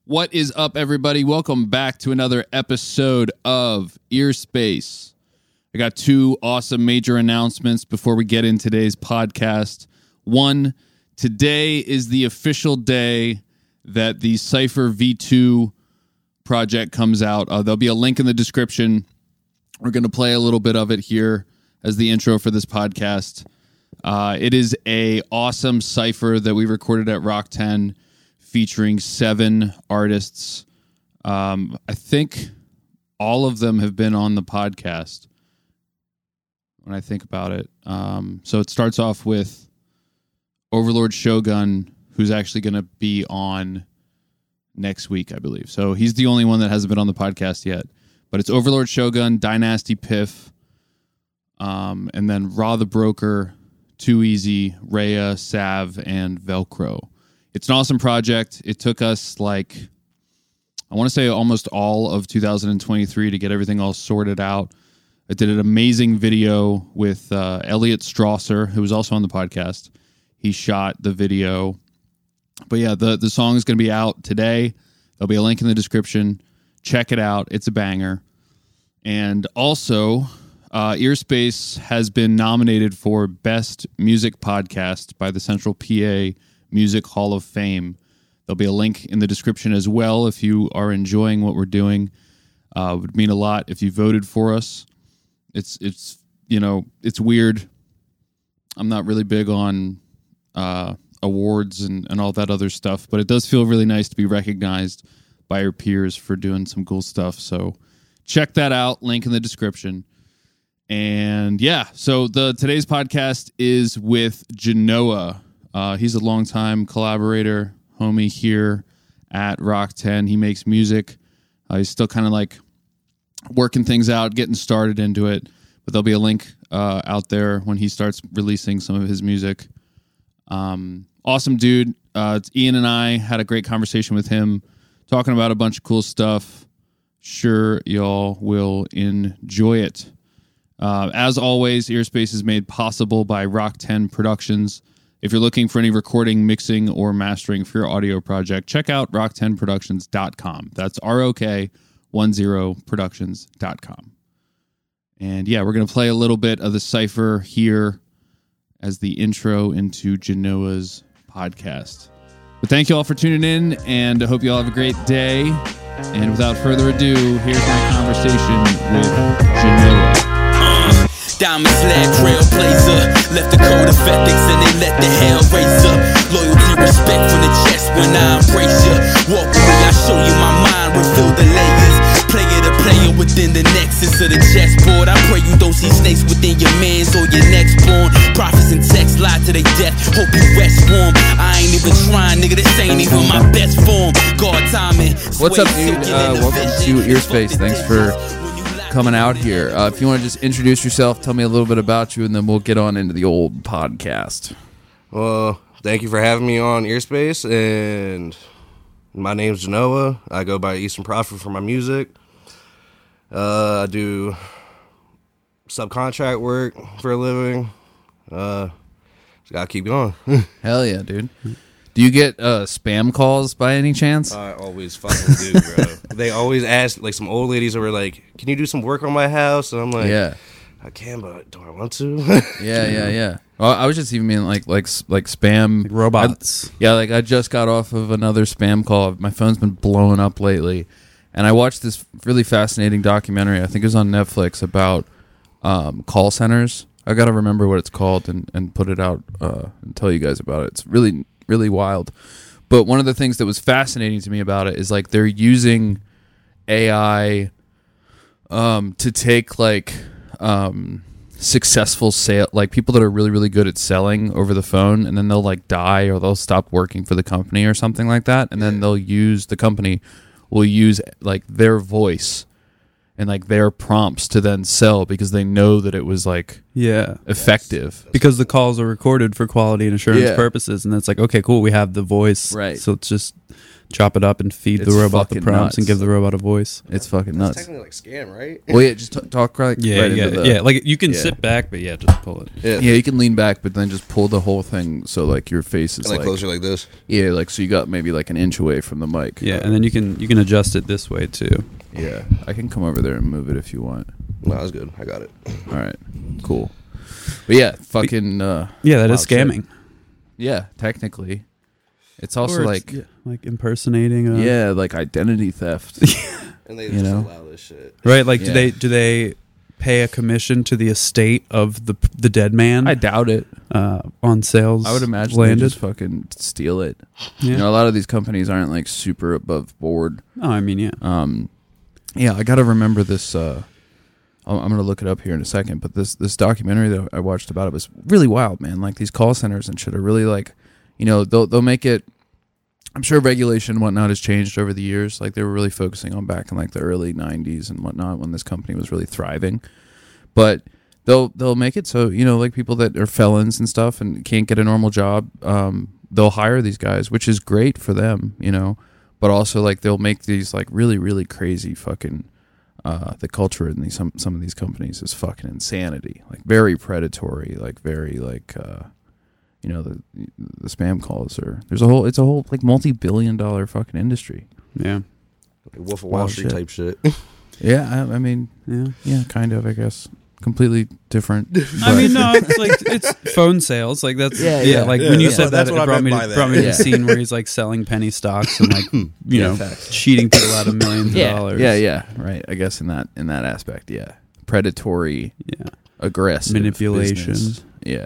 What is up, everybody? Welcome back to another episode of Earspace. I got two awesome major announcements before we get in today's podcast. One, today is the official day that the Cypher V2 project comes out. There'll be a link in the description. We're going to play a little bit of it here as the intro for this podcast. It is a awesome Cypher that we recorded at Rock 10 featuring 7 artists. I think all of them have been on the podcast when I think about it. So it starts off with Overlord Shogun, who's actually going to be on next week, I believe. So he's the only one that hasn't been on the podcast yet. But it's Overlord Shogun, Dynasty Piff, and then Raw the Broker, Too Easy, Rhea, Sav, and Velcro. It's an awesome project. It took us I want to say almost all of 2023 to get everything all sorted out. I did an amazing video with Elliot Strasser, who was also on the podcast. He shot the video. But yeah, the song is going to be out today. There'll be a link in the description. Check it out. It's a banger. And also, Earspace has been nominated for Best Music Podcast by the Central PA Music Hall of Fame. There'll be a link in the description as well if you are enjoying what we're doing. It would mean a lot if you voted for us. It's weird. I'm not really big on awards and all that other stuff, but it does feel really nice to be recognized by your peers for doing some cool stuff. So check that out. Link in the description. And yeah, so today's podcast is with Genoa. He's a longtime collaborator, homie here at Rock 10. He makes music. He's still kind of working things out, getting started into it. But there'll be a link out there when he starts releasing some of his music. Awesome dude. Ian and I had a great conversation with him, talking about a bunch of cool stuff. Sure, y'all will enjoy it. As always, Earspace is made possible by Rock 10 Productions. If you're looking for any recording, mixing, or mastering for your audio project, check out rock10productions.com. That's ROK10productions.com. And yeah, we're going to play a little bit of the Cypher here as the intro into Genoa's podcast. But thank you all for tuning in, and I hope you all have a great day. And without further ado, here's my conversation with Genoa. Diamond Slag Trailblazer, left the code of ethics and they let the hell raise up. Loyalty, respect from the chest when I embrace ya. Walk with me, I show you my mind, reveal the layers. Player to player within the nexus of the chessboard. I pray you don't see snakes within your mans or your next born. Prophets and texts lie to their death, hope you rest warm. I ain't even trying, nigga, this ain't even my best form. God timing. What's up, dude? Welcome to Earspace. Thanks for coming out here. If you want to just introduce yourself, tell me a little bit about you, and then we'll get on into the old podcast. Well, thank you for having me on Earspace, and my name's Genoa. I go by Eastern Prophet for my music. I do subcontract work for a living. Just gotta keep going. Hell yeah, dude. Do you get spam calls by any chance? I always fucking do, bro. They always ask, some old ladies who are like, can you do some work on my house? And I'm like, yeah, I can, but do I want to? yeah. Well, I was just even meaning like spam robots. I just got off of another spam call. My phone's been blowing up lately, and I watched this really fascinating documentary. I think it was on Netflix about call centers. I gotta remember what it's called and put it out and tell you guys about it. It's really, really wild. But one of the things that was fascinating to me about it is they're using AI to take successful sale, people that are really, really good at selling over the phone, and then they'll die or they'll stop working for the company or something like that, and then the company will use their voice and their prompts to then sell because they know that it was effective. Because the calls are recorded for quality and assurance purposes, and it's okay, cool, we have the voice. Right. So it's just chop it up and feed It's the robot the fucking prompts and nuts. give the robot a voice. It's fucking That's nuts. technically like scam, right? Well, yeah, just talk right, Yeah, right yeah, into the, yeah. Like you can yeah. sit back, but just pull it. Yeah, you can lean back, but then just pull the whole thing so like your face is And like like closer like this. yeah, like so you got maybe like an inch away from the mic. Yeah, and then you can adjust it this way too. Yeah, I can come over there and move it if you want. No, that's good. I got it. All right, cool. But yeah, fucking Yeah, that is wild shit. scamming. Yeah, technically, it's also Or like like impersonating. yeah, like identity theft. And they You just know? allow this shit. Right? Like, Yeah. do they pay a commission to the estate of the dead man? I doubt it. On sales. I would imagine they landed. just fucking steal it. Yeah. You know, a lot of these companies aren't like super above board. Oh, I mean, yeah. Yeah, I got to remember this. I'm going to look it up here in a second, but this documentary that I watched about it was really wild, man. Like these call centers and shit are really like, you know, they'll make it. I'm sure regulation and whatnot has changed over the years. Like they were really focusing on back in like the early '90s and whatnot when this company was really thriving. But they'll make it so, you know, like people that are felons and stuff and can't get a normal job, they'll hire these guys, which is great for them, you know. But also like they'll make these like really really crazy fucking. The culture in these some of these companies is fucking insanity. Like very predatory. Like very like you know the spam calls are. It's a whole like multi-billion-dollar fucking industry. Yeah. Like Wolf of Wall Wild Street shit. type shit. Yeah, I mean, Yeah. kind of. I guess completely different. I mean, no, it's like it's phone sales. Like that's Yeah. Like Yeah, when you that's said what- that, that's it what I brought me meant to, by brought me that. to Yeah. the scene where he's like selling penny stocks and like you know facts. cheating people out of millions of dollars. Yeah, right. I guess in that aspect, yeah, predatory, Yeah. aggressive Manipulation. business.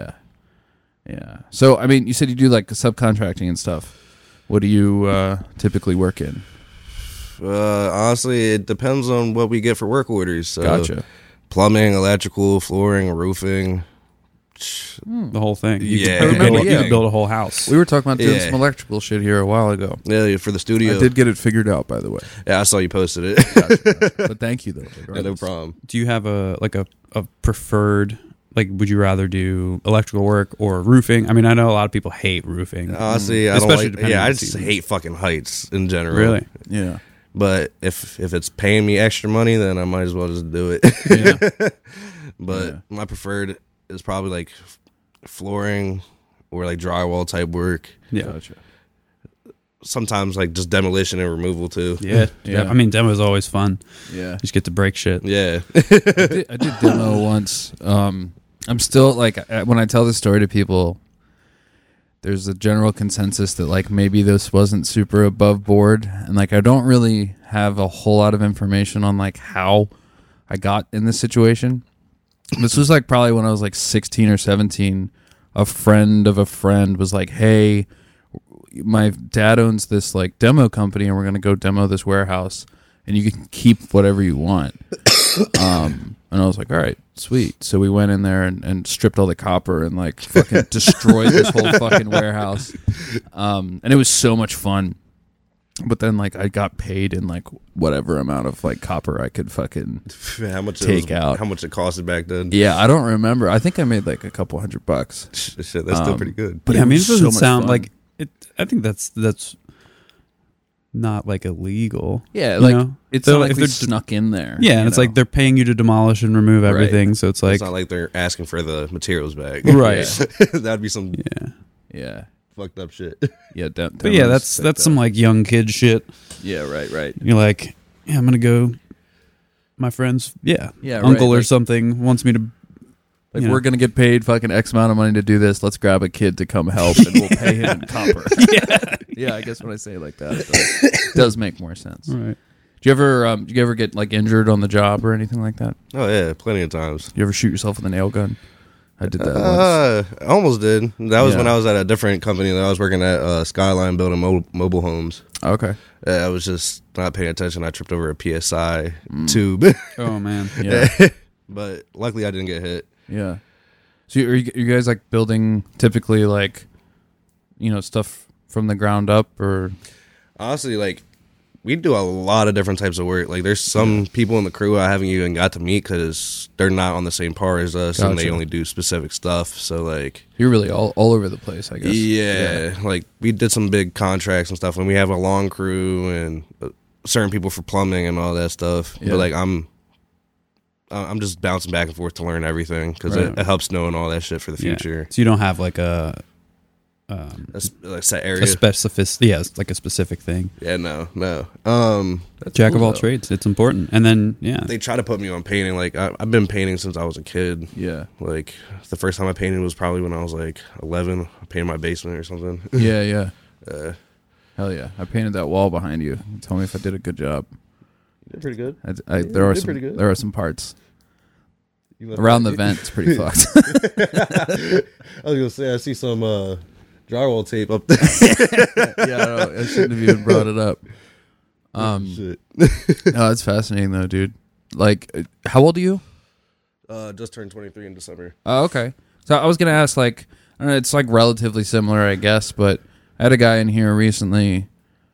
Yeah. So I mean, you said you do like subcontracting and stuff. What do you typically work in? Honestly, it depends on what we get for work orders. So Gotcha. Plumbing, electrical, flooring, roofing. The whole thing. You Yeah. could, I remember, you yeah. could build a whole house. We were talking about doing Yeah. some electrical shit here a while ago. Yeah, for the studio. I did get it figured out, by the way. Yeah, I saw you posted it. But thank you, though. Yeah, no problem. Do you have a preferred, like, would you rather do electrical work or roofing? I mean, I know a lot of people hate roofing. Honestly, I don't Especially like. depending Yeah, on I the just season. hate fucking heights in general. Really? Yeah. But if it's paying me extra money, then I might as well just do it. Yeah. But Yeah. my preferred is probably like flooring or like drywall type work. Yeah. Gotcha. Sometimes like just demolition and removal too. Yeah. Yeah. I mean, demo is always fun. Yeah. You just get to break shit. Yeah. I did demo once. I'm still like when I tell this story to people, there's a general consensus that like maybe this wasn't super above board, and like I don't really have a whole lot of information on like how I got in this situation. This was like probably when I was like 16 or 17. A friend of a friend was like, "Hey, my dad owns this like demo company, and we're gonna go demo this warehouse, and you can keep whatever you want." And I was like, all right, sweet. So we went in there and stripped all the copper and like fucking destroyed this whole fucking warehouse. And it was so much fun. But then like I got paid in like whatever amount of like copper I could fucking how much take out. How much it costed back then? Yeah, I don't remember. I think I made like a couple $100. Shit, that's still pretty good. But Yeah, I mean, it was so doesn't much sound fun. like it. I think that's not like illegal. Yeah, you like know? it's They're not like- like if we they're- snuck in there. Yeah, and you it's know? like they're paying you to demolish and remove everything. So it's like, It's not like they're asking for the materials back. Right. That'd be some yeah. yeah, fucked up shit. yeah. But yeah, that's some like young kid shit. yeah, right. You're like, yeah, I'm gonna go. My friend's Yeah, uncle right, or like- something wants me to. Like you know. we're gonna get paid fucking X amount of money to do this. Let's grab a kid to come help, and we'll pay him in copper. Yeah. I guess when I say it like that, it does make more sense. Right. Do you ever get like injured on the job or anything like that? Oh yeah, plenty of times. You ever shoot yourself with a nail gun? I did that once. I almost did. That was Yeah. when I was at a different company that I was working at Skyline building mobile homes. Okay. I was just not paying attention. I tripped over a PSI tube, Oh man. Yeah. but luckily I didn't get hit. Yeah. So are you guys like building typically like, you know, stuff from the ground up or? Honestly, like we do a lot of different types of work. Like there's some people in the crew I haven't even got to meet because they're not on the same par as us, and they Gotcha. only do specific stuff. So like, You're really all over the place, I guess. yeah, like we did some big contracts and stuff, and we have a long crew and certain people for plumbing and all that stuff. Yeah. But like I'm just bouncing back and forth to learn everything because Right. it helps knowing all that shit for the Yeah. future. So you don't have like a A set area. it's like a specific thing. Yeah, no. Jack cool, of all though. trades. It's important. And then They try to put me on painting. Like I've been painting since I was a kid. Yeah. Like the first time I painted was probably when I was like 11. I painted my basement or something. Yeah, yeah. Hell yeah. I painted that wall behind you. Tell me if I did a good job. You did pretty good. There are did some pretty good. There are some parts. You left Around the that- vent, it's pretty fucked. I was gonna say I see some drywall tape up there. Yeah, I shouldn't have even brought it up. Shit. No, it's fascinating though, dude. Like, how old are you? Just turned 23 in December. Oh, okay. So I was gonna ask, like, I don't know, it's like relatively similar, I guess, but I had a guy in here recently,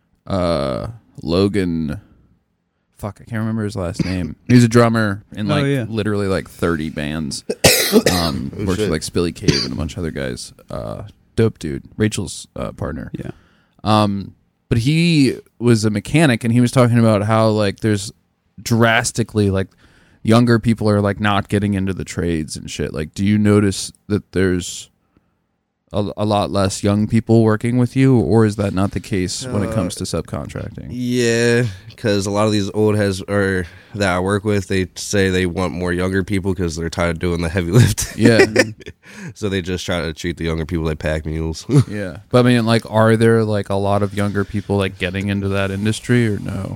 Logan. Fuck, I can't remember his last name. He was a drummer in like literally like 30 bands. Worked with like Spilly Cave and a bunch of other guys. Dope dude, Rachel's partner. yeah. But he was a mechanic, and he was talking about how like there's drastically like younger people are like not getting into the trades and shit. Like, do you notice that there's a lot less young people working with you, or is that not the case when it comes to subcontracting? Yeah, because a lot of these old heads or that I work with, they say they want more younger people because they're tired of doing the heavy lift. Yeah, So they just try to treat the younger people like pack mules. yeah. But I mean, like, are there like a lot of younger people like getting into that industry or no?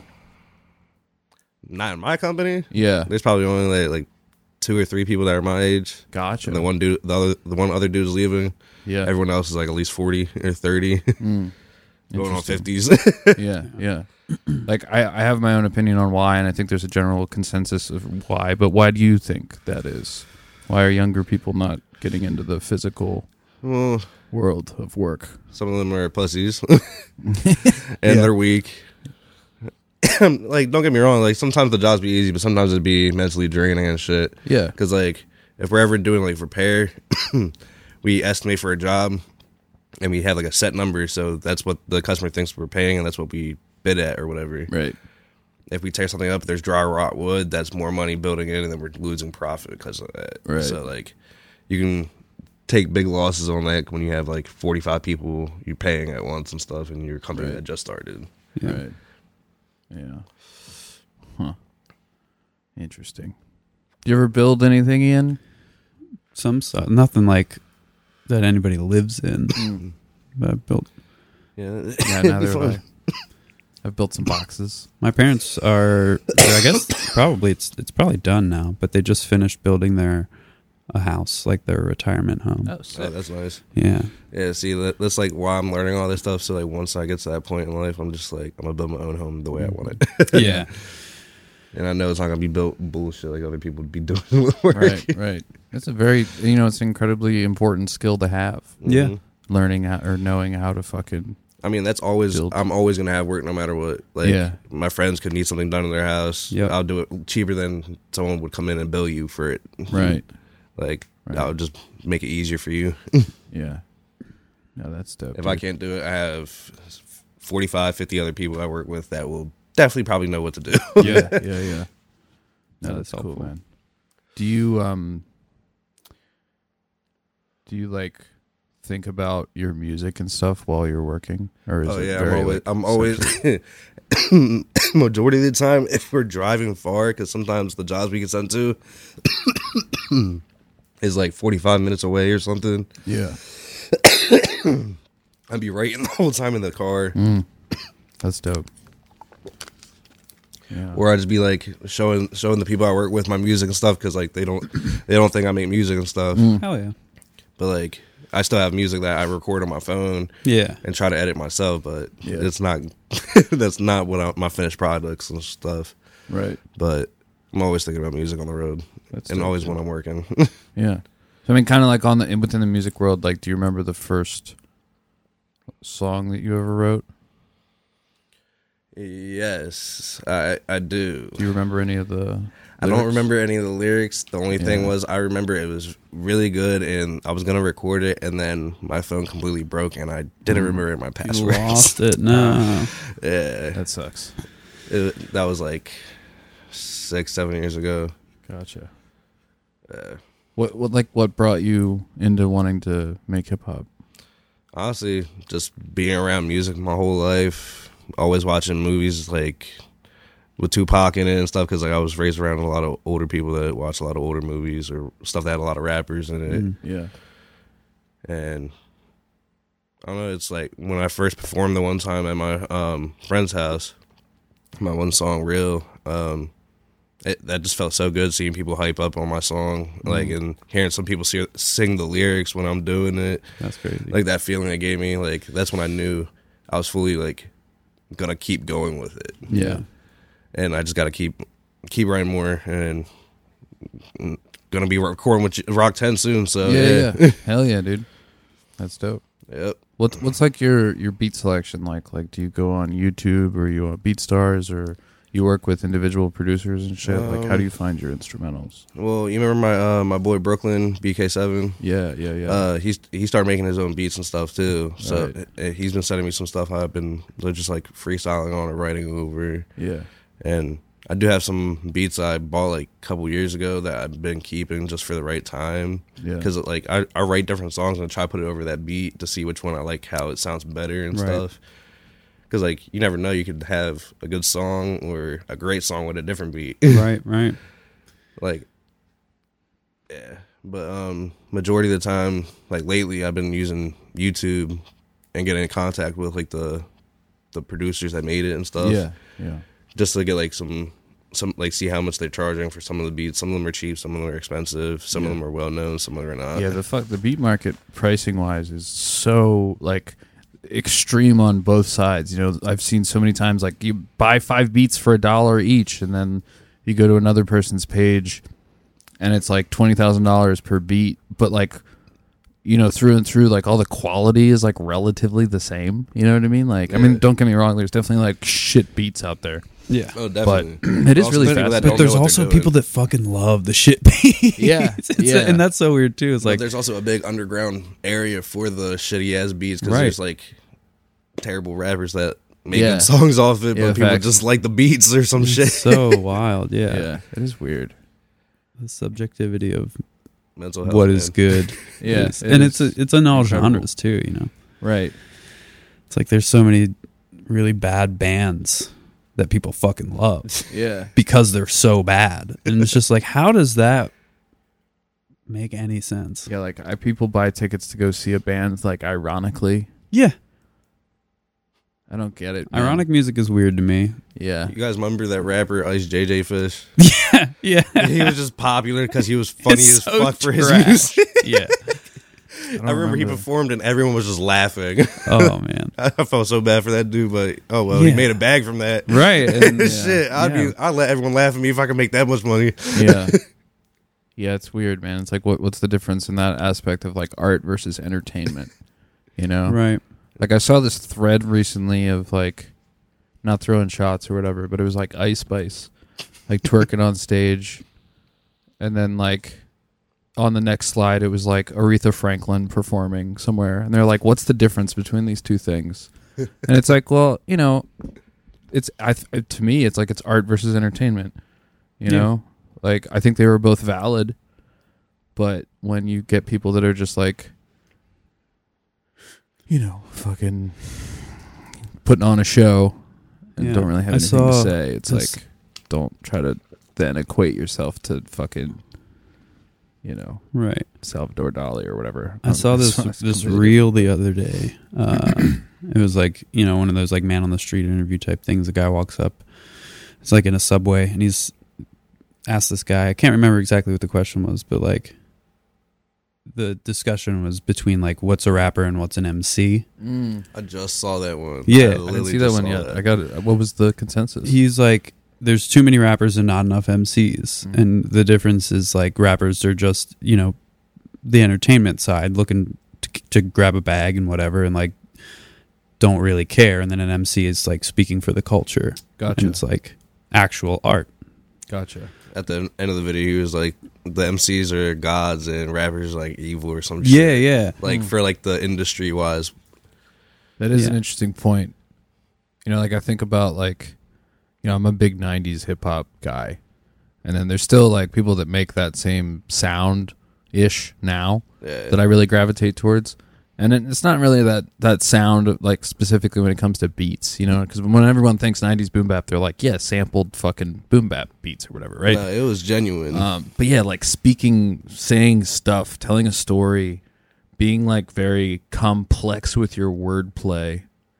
Not in my company. Yeah, There's probably only like 2 or 3 people that are my age. gotcha. And the one other dude's leaving. Yeah, Everyone else is like at least 40 or 30, going on Interesting. 50s. yeah. Like, I have my own opinion on why, and I think there's a general consensus of why. But why do you think that is? Why are younger people not getting into the physical Well, world of work? some of them are pussies, and they're weak. Like, don't get me wrong. Like, sometimes the jobs be easy, but sometimes it'd be mentally draining and shit. Yeah, Because, like, if we're ever doing, like, repair, we estimate for a job, and we have, like, a set number, so that's what the customer thinks we're paying, and that's what we bid at or whatever. right. If we tear something up, there's dry rot wood, that's more money building in, and then we're losing profit because of that. Right. So, like, you can take big losses on that when you have, like, 45 people you're paying at once and stuff, and your company Right. that just started. Yeah. Right. Yeah. Huh. Interesting. Do you ever build anything, Ian? Some stuff. Nothing like that anybody lives in. But I built. Yeah, Yeah, neither have I. I've built some boxes. My parents are. I guess probably it's probably done now. But they just finished building a house, like their retirement home. Oh, Oh, that's nice. Yeah. Yeah, see, that's like why I'm learning all this stuff. So, like, once I get to that point in life, I'm just like, I'm gonna build my own home the way I want it. Yeah. And I know it's not gonna be built bullshit like other people be doing the work. right, right. It's a very, it's an incredibly important skill to have. Yeah. Mhm. Learning how, or knowing how to fucking. I mean, that's always. Build. I'm always gonna have work no matter what. Like, Yeah. my friends could need something done in their house. Yep. I'll do it cheaper than someone would come in and bill you for it. Right. Like, Right. I'll just make it easier for you. Yeah. No, that's dope. If I can't do it, I have 45, 50 other people I work with that will definitely probably know what to do. Yeah, yeah. No, that's That's cool, helpful. man. Do you like think about your music and stuff while you're working, or is Oh it yeah, very, I'm always majority of the time if we're driving far, because sometimes the jobs we get sent to is like 45 minutes away or something. yeah, I'd be writing the whole time in the car, that's dope. Yeah, or I'd just be like showing the people I work with my music and stuff, because like they don't think I make music and stuff, Hell yeah. but like I still have music that I record on my phone Yeah. and try to edit myself, but Yeah. it's not that's not what my finished products and stuff. right. But I'm always thinking about music on the road, That's and dope, always yeah. when I'm working. Yeah. So I mean, kind of like within the music world. Like, do you remember the first song that you ever wrote? Yes, I do. Do you remember any of the? I don't lyrics? remember any of the lyrics. The only thing Yeah. was I remember it was really good, and I was gonna record it, and then my phone completely broke, and I didn't remember my You password. lost it. No. Yeah, That sucks. that was like 6-7 years ago. Gotcha. What brought you into wanting to make hip hop? Honestly, just being around music my whole life, always watching movies like with Tupac in it and stuff, because like I was raised around a lot of older people that watch a lot of older movies or stuff that had a lot of rappers in it. Yeah. And I don't know, it's like when I first performed the one time at my friend's house, my one song, Real, that just felt so good seeing people hype up on my song, like, and hearing some people sing the lyrics when I'm doing it. That's crazy. Like that feeling it gave me, like that's when I knew I was fully like gonna keep going with it. Yeah. And I just gotta keep writing more, and gonna be recording with Rock 10 soon. So Yeah. Hell yeah, dude. That's dope. Yep. What's like your beat selection like? Like, do you go on YouTube or you on BeatStars or you work with individual producers and shit? Like, how do you find your instrumentals? Well, you remember my boy Brooklyn BK7? Yeah. He started making his own beats and stuff too. So Right. he's been sending me some stuff I've been just like freestyling on or writing over. Yeah. And I do have some beats I bought like a couple years ago that I've been keeping just for the right time. Yeah. Because like I write different songs and try to put it over that beat to see which one I like, how it sounds better and Right. stuff. Because like you never know, you could have a good song or a great song with a different beat. Right. Like, yeah. But majority of the time, like lately, I've been using YouTube and getting in contact with like the producers that made it and stuff. Yeah. Just to get like some like see how much they're charging for some of the beats. Some of them are cheap, some of them are expensive, some of them are well known, some of them are not. Yeah, the beat market pricing wise is so like extreme on both sides. You know, I've seen so many times like you buy 5 beats for $1 each, and then you go to another person's page, and it's like $20,000 per beat. But like, you know, through and through, like all the quality is like relatively the same. You know what I mean? Like, I mean, don't get me wrong. There's definitely like shit beats out there. Yeah. Oh, But definitely. it is Also, really people that fascinating. don't But there's know what also they're doing. people that fucking love the shit beats. Yeah, yeah. And that's so weird too. It's But like, there's also a big underground area for the shitty ass beats because Right. there's like terrible rappers that make Yeah. good songs off it, Yeah, but people facts. just like the beats or some shit. so wild. Yeah. Yeah, it is weird. The subjectivity of Mental health. what is man. good. Yeah, is- and it's in all incredible. genres too, you know. Right. It's like there's so many really bad bands that people fucking love Yeah. because they're so bad. And it's just like, how does that make any sense? Yeah, like people buy tickets to go see a band, like ironically. Yeah. I don't get it. man. Ironic music is weird to me. Yeah. You guys remember that rapper Ice JJ Fish? Yeah. He was just popular because he was funny It's as so fuck for his trash. music. Yeah. I remember he performed and everyone was just laughing. Oh man. I felt so bad for that dude, but oh well, Yeah. he made a bag from that. Right. And Shit, Yeah. I'd let everyone laugh at me if I could make that much money. Yeah. Yeah, it's weird, man. It's like what's the difference in that aspect of like art versus entertainment? You know? Right. Like I saw this thread recently of like not throwing shots or whatever, but it was like Ice Spice like twerking on stage, and then like on the next slide it was like Aretha Franklin performing somewhere, and they're like, what's the difference between these two things? And it's like, well, you know, it's to me it's like it's art versus entertainment, you Yeah. know? Like I think they were both valid, but when you get people that are just like, you know, fucking putting on a show and Yeah. don't really have I anything to saw say, it's this- like, don't try to then equate yourself to fucking, you know, Right. Salvador Dali or whatever. I saw this It's this completely reel the other day. It was like, you know, one of those like man on the street interview type things. The guy walks up. It's like in a subway, and he's asked this guy. I can't remember exactly what the question was, but like the discussion was between like what's a rapper and what's an MC. I just saw that one. Yeah. I I didn't literally see that just one saw yet. that. I got it. What was the consensus? He's like, there's too many rappers and not enough MCs, and the difference is like rappers are just, you know, the entertainment side, looking to grab a bag and whatever, and like don't really care, and then an MC is like speaking for the culture. Gotcha. And it's like actual art. Gotcha. At the end of the video, he was like, the MCs are gods and rappers like evil or some Yeah, shit. yeah. Like for like the industry wise. That is an Yeah. interesting point. You know, like I think about like, you know, I'm a big 90s hip hop guy. And then there's still like people that make that same sound-ish now Yeah. that I really gravitate towards. And it's not really that sound, like specifically when it comes to beats, you know, because when everyone thinks 90s boom bap, they're like, yeah, sampled fucking boom bap beats or whatever, right? No, it was genuine. But yeah, like speaking, saying stuff, telling a story, being like very complex with your wordplay,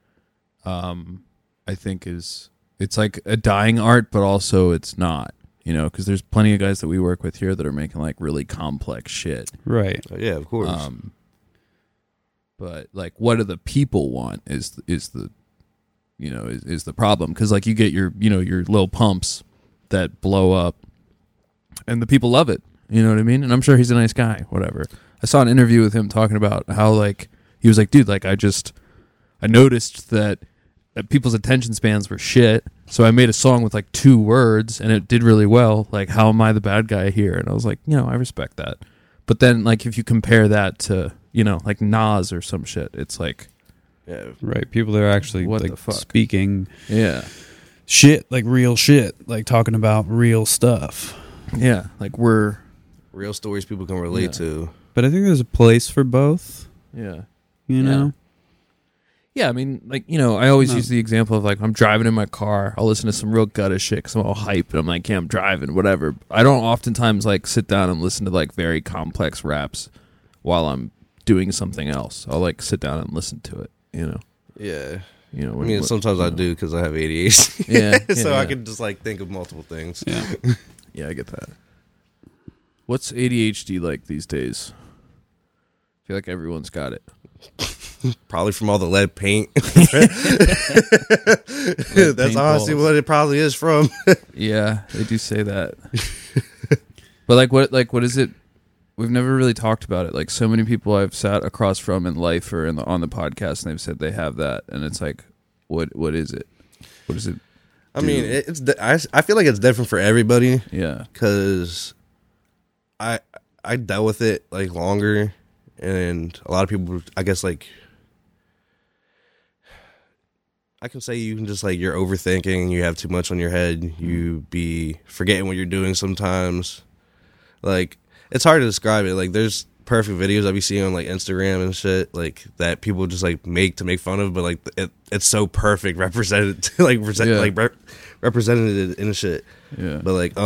I think it's like a dying art, but also it's not, you know, because there's plenty of guys that we work with here that are making like really complex shit. Right. Yeah, of course. But like, what do the people want is the, you know, is the problem. Because like you get your, you know, your Lil Pumps that blow up and the people love it. You know what I mean? And I'm sure he's a nice guy, whatever. I saw an interview with him talking about how like, he was like, dude, like I noticed that people's attention spans were shit. So I made a song with like 2 words and it did really well. Like, how am I the bad guy here? And I was like, you know, I respect that. But then like, if you compare that to, you know, like Nas or some shit, it's like, yeah. Right. People that are actually What like the fuck? speaking yeah. shit, like real shit, like talking about real stuff. Yeah. Like we're, Real stories people can relate to. But I think there's a place for both, yeah. you know? Yeah, I mean, like, you know, I always No. use the example of, like, I'm driving in my car, I'll listen to some real gutta shit because I'm all hype, and I'm like, yeah, I'm driving, whatever. I don't oftentimes, like, sit down and listen to, like, very complex raps while I'm doing something else. I'll, like, sit down and listen to it, you know? Yeah. You know, I mean, sometimes I do because I have ADHD. Yeah, so yeah, I yeah. can just like think of multiple things. Yeah. Yeah, I get that. What's ADHD like these days? I feel like everyone's got it. Probably from all the lead paint. That's honestly paintballs. what it probably is from. Yeah, they do say that. But what is it? We've never really talked about it. Like, so many people I've sat across from in life or on the podcast, and they've said they have that, and it's like, what is it? What is it? I mean, I feel like it's different for everybody Yeah, because I dealt with it like longer, and a lot of people, I guess, like I can say you can just like you're overthinking, you have too much on your head, you be forgetting what you're doing sometimes. Like, it's hard to describe it. Like, there's perfect videos I be seeing on like Instagram and shit, like that people just like make to make fun of, but like it's so perfect represented, like represented in shit. yeah. But like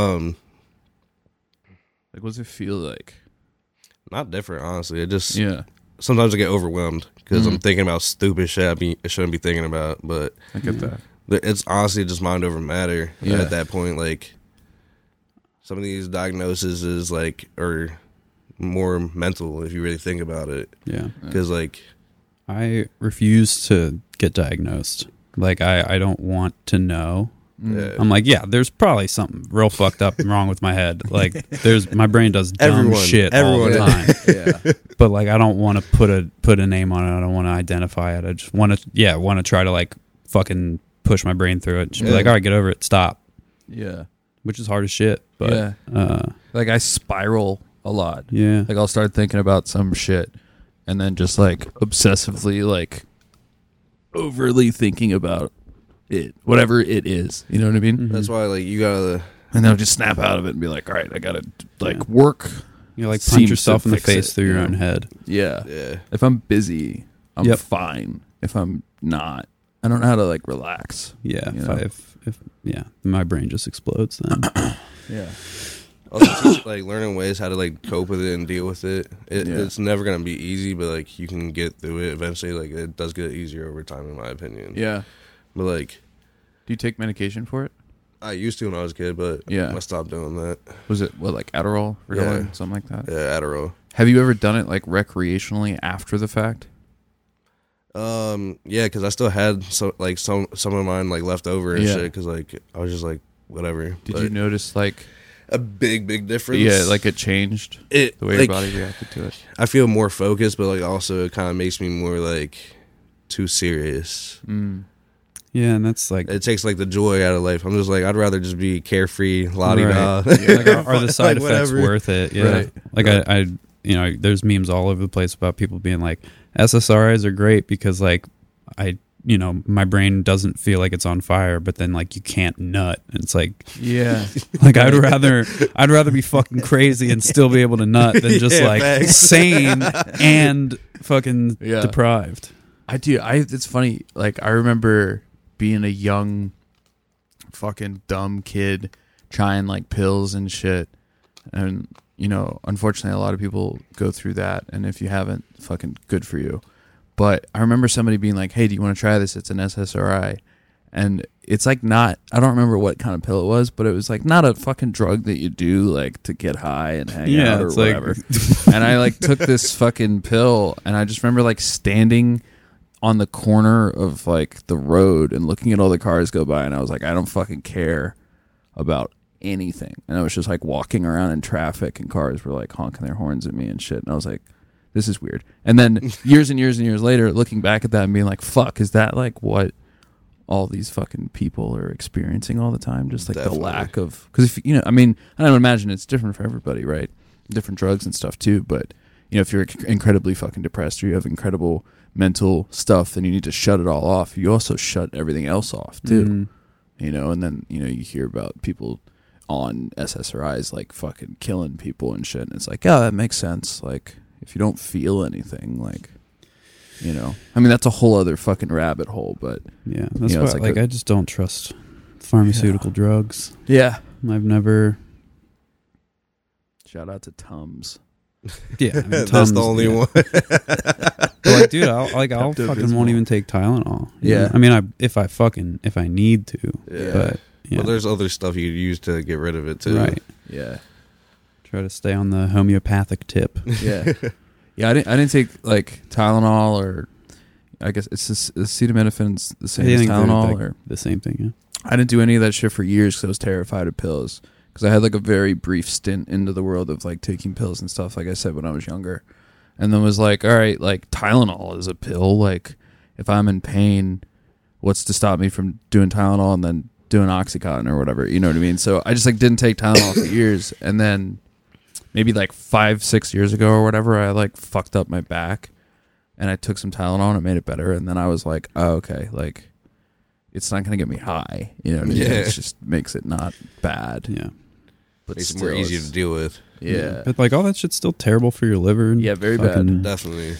Like, what does it feel like? not different, honestly. It just Yeah, sometimes I get overwhelmed because Mhm. I'm thinking about stupid shit I shouldn't be thinking about. But I get that. it's honestly just mind over matter Yeah. at that point. Like, some of these diagnoses is like are more mental if you really think about it. Yeah. Because like I refuse to get diagnosed. Like, I don't want to know. yeah. I'm like, yeah, there's probably something real fucked up and wrong with my head. Like, my brain does dumb shit all the Everyone. time. Yeah, But like, I don't want to put a name on it. I don't want to identify it. I just want to try to like fucking push my brain through it. Just be Yeah. like, all right, get over it, stop. yeah. Which is hard as shit. But Yeah. Like, I spiral a lot. yeah, Like, I'll start thinking about some shit and then just like obsessively, like overly thinking about it, whatever it is. You know what I mean? That's why like you gotta And then I'll just snap out of it and be like, all right, I gotta like work. you like Seems punch yourself to in the fix face it, through your you own know? head. Yeah. yeah. If I'm busy, I'm Yep. fine. If I'm not, I don't know how to like relax. Yeah, You know? if my brain just explodes then. Yeah. Also teach, like learning ways how to like cope with it and deal with it. Yeah. It's never gonna be easy, but like you can get through it eventually. Like, it does get easier over time, in my opinion. Yeah. But like Do you take medication for it? I used to when I was a kid, but Yeah. I stopped doing that. Was it what, like Adderall, Ritalin, Yeah. something like that? Yeah, Adderall. Have you ever done it like recreationally after the fact? Yeah, because I still had some of mine like left over and Yeah. shit. Because like I was just like whatever. Did But you notice like a big difference? yeah, like it changed it the way like, your body reacted to it? I feel more focused, but like also it kind of makes me more like too serious. Yeah, and that's like, It takes like the joy out of life. I'm just like, I'd rather just be carefree, la-di-da. like, are the side effects whatever. worth it? Yeah. Right. Like I, you know, there's memes all over the place about people being like, SSRIs are great because like you know, my brain doesn't feel like it's on fire, but then like you can't nut. And it's like, Yeah. like I'd rather be fucking crazy and still be able to nut than just Yeah, like facts. sane and fucking Yeah. deprived. It's funny. Like, I remember being a young, fucking dumb kid trying like pills and shit. And, you know, unfortunately, a lot of people go through that. And if you haven't, fucking good for you. But I remember somebody being like, hey, do you want to try this? It's an SSRI. And it's like not, I don't remember what kind of pill it was, but it was like not a fucking drug that you do like to get high and hang out or it's like- whatever. And I like took this fucking pill and I just remember like standing on the corner of like the road and looking at all the cars go by and I was like, I don't fucking care about anything. And I was just like walking around in traffic and cars were like honking their horns at me and shit. And I was like, this is weird. And then years and years and years later, looking back at that and being like, fuck, is that like what all these fucking people are experiencing all the time? Just like Definitely. the lack of, because if you know, I mean, I don't imagine it's different for everybody, right? Different drugs and stuff too. But you know, if you're incredibly fucking depressed or you have incredible mental stuff, then you need to shut it all off. You also shut everything else off too. Mhm. You know, and then, you know, you hear about people on SSRIs like fucking killing people and shit. And it's like, yeah, that makes sense. Like, if you don't feel anything, like, you know, I mean, that's a whole other fucking rabbit hole, but Yeah, that's know, why it's like I just don't trust pharmaceutical drugs. yeah. I've never. Shout out to Tums. Yeah, I mean, That's Tums, the only yeah. one. But like, dude, I'll Pepto-Bismol. fucking won't even take Tylenol. You Yeah. know? I mean, if I need to, Yeah. but yeah, But there's other stuff you use to get rid of it too. right. Yeah. Try to stay on the homeopathic tip. Yeah. Yeah. I didn't take like Tylenol or I guess it's just acetaminophen's the same I as think they're, Tylenol like, or the same thing. Yeah. I didn't do any of that shit for years because I was terrified of pills. Because I had like a very brief stint into the world of like taking pills and stuff, like I said, when I was younger. And then was like, all right, like Tylenol is a pill. Like if I'm in pain, what's to stop me from doing Tylenol and then doing Oxycontin or whatever? You know what I mean? So I just like didn't take Tylenol for years. And then maybe like 5-6 years ago or whatever, I like fucked up my back and I took some Tylenol and it made it better. And then I was like, oh, okay, like it's not going to get me high. You know what I mean? Yeah. It just makes it not bad. Yeah. But Makes it still, more easy it's- to deal with. Yeah. But like all that shit's still terrible for your liver. And Yeah, very fucking- Definitely.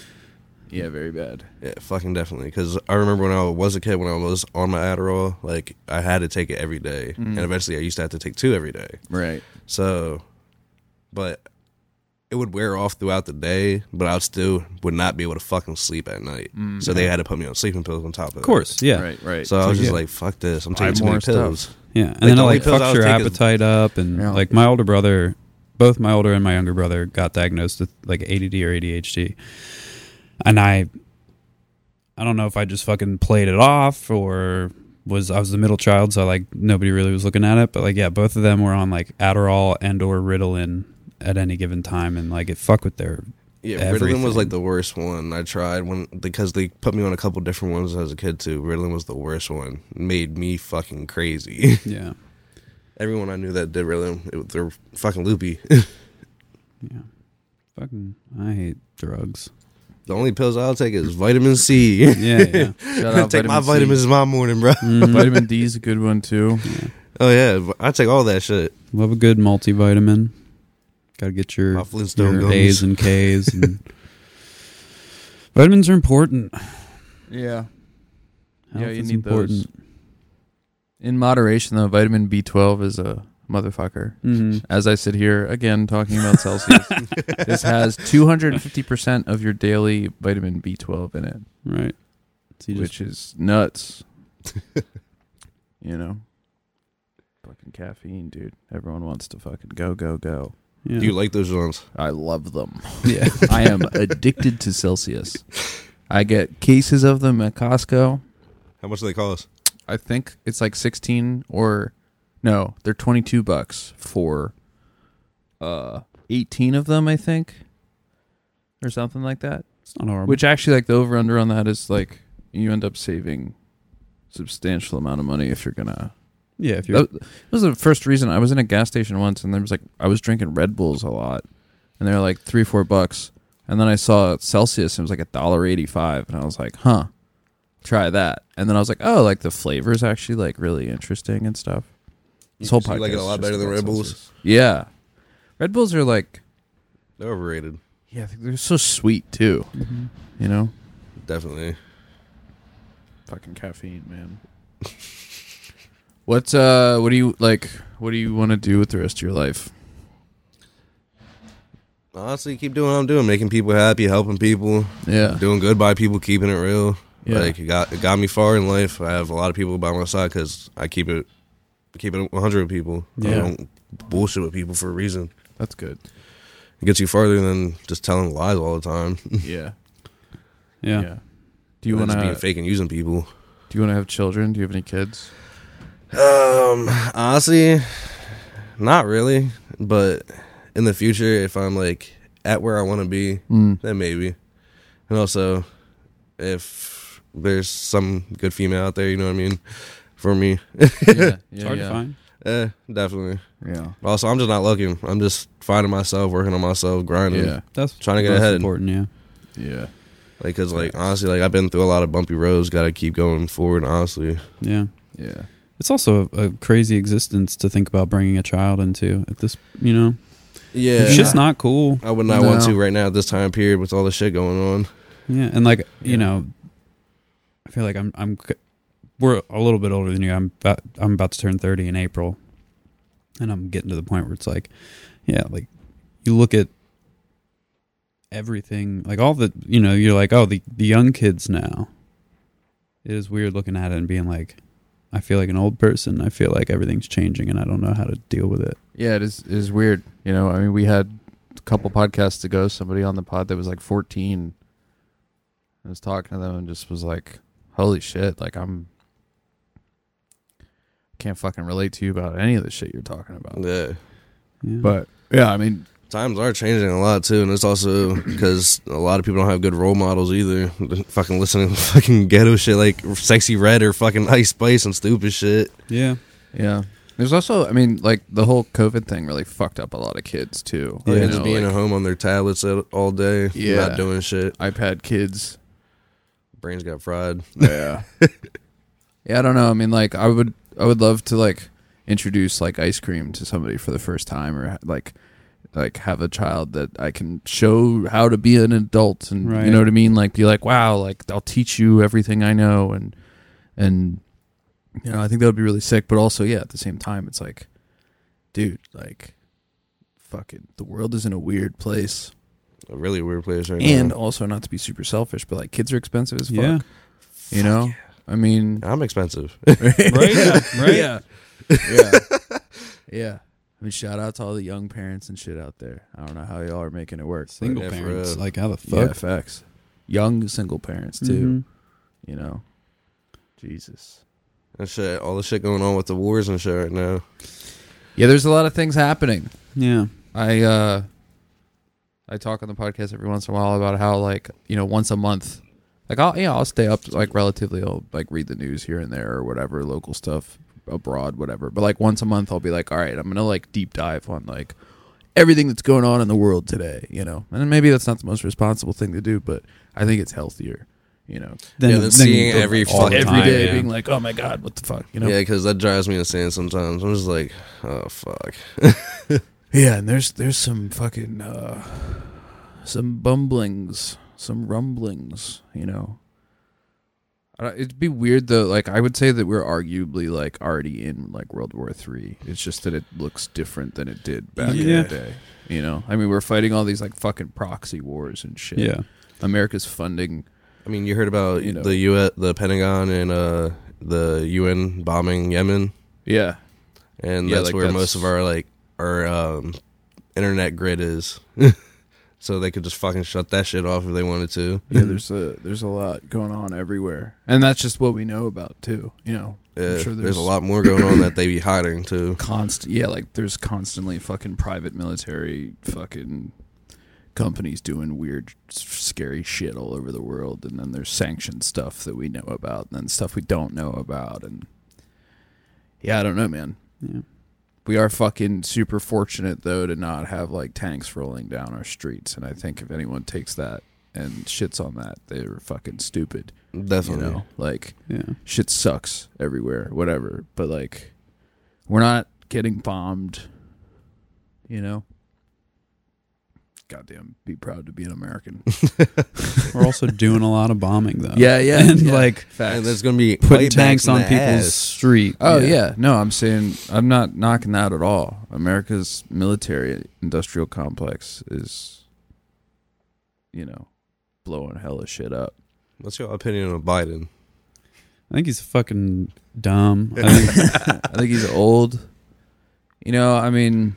Yeah, very bad. Yeah, fucking definitely. Because I remember when I was a kid, when I was on my Adderall, like I had to take it every day. And eventually I used to have to take 2 every day. Right. So, but it would wear off throughout the day, but I still would not be able to fucking sleep at night. So they had to put me on sleeping pills on top of it. Of course, yeah. Right. So I was just yeah. like, fuck this. I'm Buy taking too more many pills. stuff. Yeah, and Like, then the it only like pills I fucks was your taking- appetite up, and Yeah. like my older brother, both my older and my younger brother got diagnosed with like ADD or ADHD, and I don't know if I just fucking played it off or I was the middle child, so like nobody really was looking at it, but like yeah, both of them were on like Adderall and or Ritalin at any given time, and like it fucked with their Yeah, everything. Ritalin was like the worst one I tried because they put me on a couple different ones as a kid too. Ritalin was the worst one. It made me fucking crazy. yeah. Everyone I knew that did Ritalin, they're fucking loopy. Yeah. Fucking, I hate drugs. The only pills I'll take is vitamin C. Yeah, yeah. Shout out Take my C. vitamins in my morning, bro. Vitamin D is a good one too. Oh yeah, I take all that shit. Love a good multivitamin. Got to get My your Flintstone gummies. A's and K's. And vitamins are important. Yeah. Health Yeah, you is need important. those. In moderation, though, vitamin B12 is a motherfucker. Mm-hmm. As I sit here again talking about Celsius, this has 250% of your daily vitamin B12 in it, Right. So you which is nuts. You know, fucking caffeine, dude. Everyone wants to fucking go. yeah. Do you like those ones? I love them. yeah. I am addicted to Celsius. I get cases of them at Costco. How much do they cost? I think it's like 16 or no, they're $22 for 18 of them, I think. Or something like that. It's not horrible. Which actually, like, the over-under on that is, like, you end up saving substantial amount of money if you're gonna... yeah, if you're... That was the first reason. I was in a gas station once, and there was, like, I was drinking Red Bulls a lot, and they were, like, $3-4. And then I saw Celsius, and it was, like, $1.85, and I was like, huh, try that. And then I was like, oh, like, the flavor's actually, like, really interesting and stuff. This whole So you like it a podcast lot is better just than about Red Bulls? Celsius. Yeah. Red Bulls are, like... They're overrated. Yeah, they're so sweet, too. Mm-hmm. You know? Definitely. Fucking caffeine, man. What do you want to do with the rest of your life? Honestly, keep doing what I'm doing, making people happy, helping people, Yeah. doing good by people, keeping it real. Yeah. Like it got me far in life. I have a lot of people by my side because I keep it 100 with people. Yeah. I don't bullshit with people for a reason. That's good. It gets you farther than just telling lies all the time. Yeah. yeah. Do you And want just being to fake and using people? have children? Do you have any kids? Honestly, not really. But in the future, if I'm like at where I want to be, then maybe. And also, if there's some good female out there, you know what I mean, for me, Yeah. It's hard to find. definitely. Yeah. Also, I'm just not looking. I'm just finding myself, working on myself, grinding. Yeah. That's Trying to get most ahead. important, yeah. Yeah. Like, cause like honestly, like I've been through a lot of bumpy roads. Got to keep going forward. Honestly, Yeah. Yeah. It's also a crazy existence to think about bringing a child into at this, you know. yeah, Shit's not cool. I would not want No. to right now at this time period with all the shit going on. Yeah, and like, you know, I feel like we're a little bit older than you. I'm about to turn 30 in April. And I'm getting to the point where it's like, yeah, like you look at everything, like all the, you know, you're like, oh, the young kids now. It is weird looking at it and being like, I feel like an old person. I feel like everything's changing and I don't know how to deal with it. Yeah, it is weird. You know, I mean, we had a couple podcasts ago, somebody on the pod that was like 14. I was talking to them and just was like, holy shit, like can't fucking relate to you about any of the shit you're talking about. Yeah, Yeah. But yeah, I mean, times are changing a lot too, and it's also because a lot of people don't have good role models either. They're fucking listening to fucking ghetto shit like Sexy Red or fucking Ice Spice and stupid shit. yeah. yeah. There's also, I mean, like the whole COVID thing really fucked up a lot of kids too. Yeah, You just know, being like at home on their tablets all day, Yeah. not doing shit. iPad kids. Brains got fried. Yeah. Yeah, I don't know. I mean, like I would love to like introduce like ice cream to somebody for the first time, or like have a child that I can show how to be an adult, and Right. you know what I mean? Like be like, wow, like I'll teach you everything I know, and you know, I think that would be really sick. But also, yeah, at the same time, it's like, dude, like fucking the world is in a weird place. A really weird place right And now. also, not to be super selfish, but like kids are expensive as fuck. Yeah. You know? I mean, I'm expensive. Right? Yeah. Right? Yeah. Yeah. Yeah. I mean, shout out to all the young parents and shit out there. I don't know how y'all are making it work. Single Yeah, for parents. real. Like, how the Yeah, fuck? facts. Young single parents, too. You know? Jesus. And shit, all the shit going on with the wars and shit right now. Yeah, there's a lot of things happening. Yeah. I talk on the podcast every once in a while about how, like, you know, once a month, like I'll stay up like relatively. I'll like read the news here and there or whatever, local stuff abroad, whatever. But like once a month, I'll be like, all right, I'm gonna like deep dive on like everything that's going on in the world today, you know. And maybe that's not the most responsible thing to do, but I think it's healthier, you know. Then seeing every all the fucking Every day yeah. being like, oh my god, what the fuck, you know. Yeah, because that drives me insane sometimes. I'm just like, oh, fuck. Yeah, and there's some fucking some bumblings, some rumblings, you know. It'd be weird though. Like I would say that we're arguably like already in like World War III. It's just that it looks different than it did back in Yeah. the day. You know, I mean, we're fighting all these like fucking proxy wars and shit. Yeah. America's funding. I mean, you heard about You know. the the Pentagon and the UN bombing Yemen, Yeah, and Yeah, that's like where most of our internet grid is. So they could just fucking shut that shit off if they wanted to. yeah. There's a lot going on everywhere, and that's just what we know about too. You know, I'm Yeah, sure there's a lot more going on that they be hiding too. Yeah, like there's constantly fucking private military fucking companies doing weird, scary shit all over the world, and then there's sanctioned stuff that we know about, and then stuff we don't know about, and yeah, I don't know, man. Yeah. We are fucking super fortunate though to not have like tanks rolling down our streets, and I think if anyone takes that and shits on that, they're fucking stupid. Definitely. You know, like Yeah. shit sucks everywhere, whatever. But like, we're not getting bombed. You know. Goddamn, be proud to be an American. We're also doing a lot of bombing though. Yeah, and like And there's going to be putting fight tanks backs in on the people's ass. street. Oh yeah. No, I'm saying I'm not knocking that at all. America's military industrial complex is, you know, blowing hella shit up. What's your opinion on Biden? I think he's fucking dumb. I think I think he's old. You know, I mean,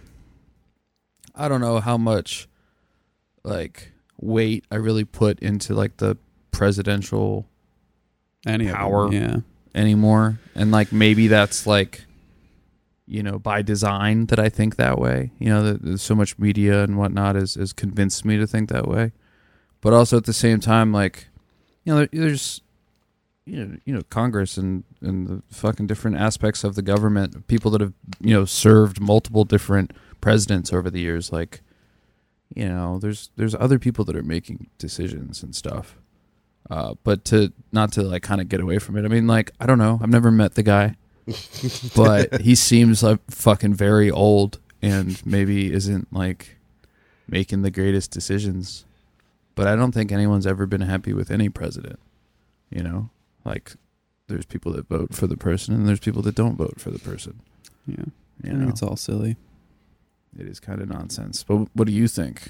I don't know how much like weight I really put into like the presidential any of Power. them, yeah. anymore, and like maybe that's like, you know, by design that I think that way. You know, that there's so much media and whatnot has convinced me to think that way. But also at the same time, like, you know, there's you know Congress and the fucking different aspects of the government, people that have, you know, served multiple different presidents over the years. Like, you know, there's other people that are making decisions and stuff. But to not to like kind of get away from it. I mean, like, I don't know. I've never met the guy, but he seems like fucking very old and maybe isn't like making the greatest decisions. But I don't think anyone's ever been happy with any president. You know, like there's people that vote for the person and there's people that don't vote for the person. Yeah. You I think know, it's all silly. it is kind of nonsense. But what do you think?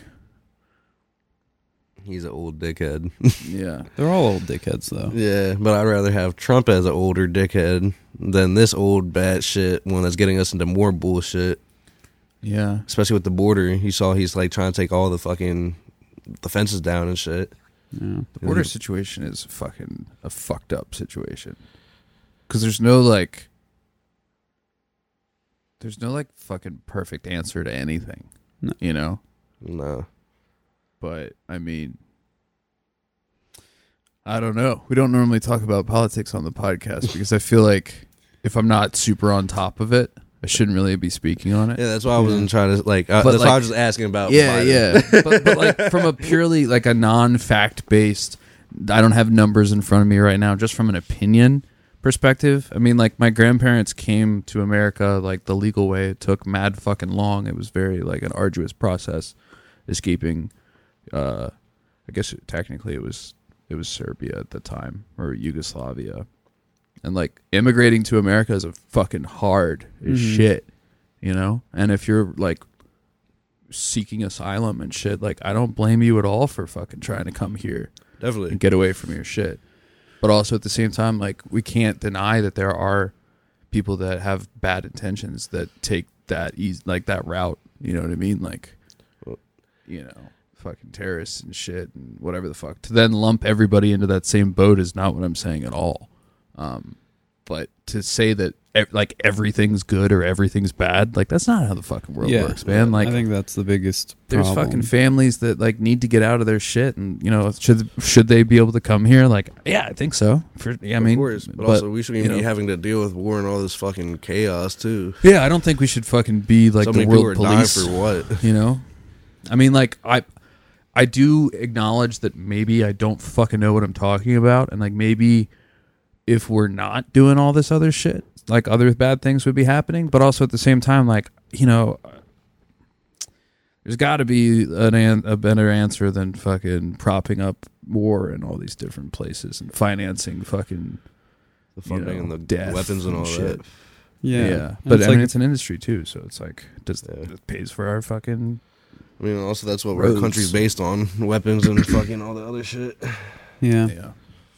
He's an old dickhead. Yeah. They're all old dickheads though. Yeah, but I'd rather have Trump as an older dickhead than this old bad shit one that's getting us into more bullshit. Yeah. Especially with the border. You saw he's like trying to take all the fucking the fences down and shit. Yeah. The border situation is fucking a fucked up situation. Because there's no like fucking perfect answer to anything. No. You know? No. But I mean, I don't know. We don't normally talk about politics on the podcast because I feel like if I'm not super on top of it, I shouldn't really be speaking on it. Yeah, that's why I wasn't trying to like. But, that's why I like- was just asking about. Yeah, Biden. yeah. But like from a purely like a non-fact based, I don't have numbers in front of me right now. Just from an opinion perspective, I mean, like my grandparents came to America like the legal way. It took mad fucking long. It was very like an arduous process, escaping. I guess technically it was Serbia at the time or Yugoslavia, and like immigrating to America is a fucking hard as shit, you know. And if you're like seeking asylum and shit, like I don't blame you at all for fucking trying to come here Definitely. and get away from your shit. But also at the same time, like we can't deny that there are people that have bad intentions that take that like that route. You know what I mean? Like, you know, fucking terrorists and shit and whatever the fuck. To then lump everybody into that same boat is not what I'm saying at all. But to say that like everything's good or everything's bad, like that's not how the fucking world works, man. Like I think that's the biggest there's problem. fucking families that like need to get out of their shit, and you know, should they be able to come here? Like, yeah, I think so. I mean, of course, but also we shouldn't even be having to deal with war and all this fucking chaos too. Yeah, I don't think we should fucking be like So the many people world are dying police. for what? You know, I mean, like I do acknowledge that maybe I don't fucking know what I'm talking about, and like maybe if we're not doing all this other shit, like other bad things would be happening. But also at the same time, like, you know, there's got to be a better answer than fucking propping up war in all these different places and financing fucking The funding and the death weapons and all shit. that. Yeah. Yeah. And But it's I mean, like- it's an industry too, so it's like Yeah. it pays for our fucking. I mean, also that's what Roads. our country's based on: weapons and fucking all the other shit. yeah. Yeah.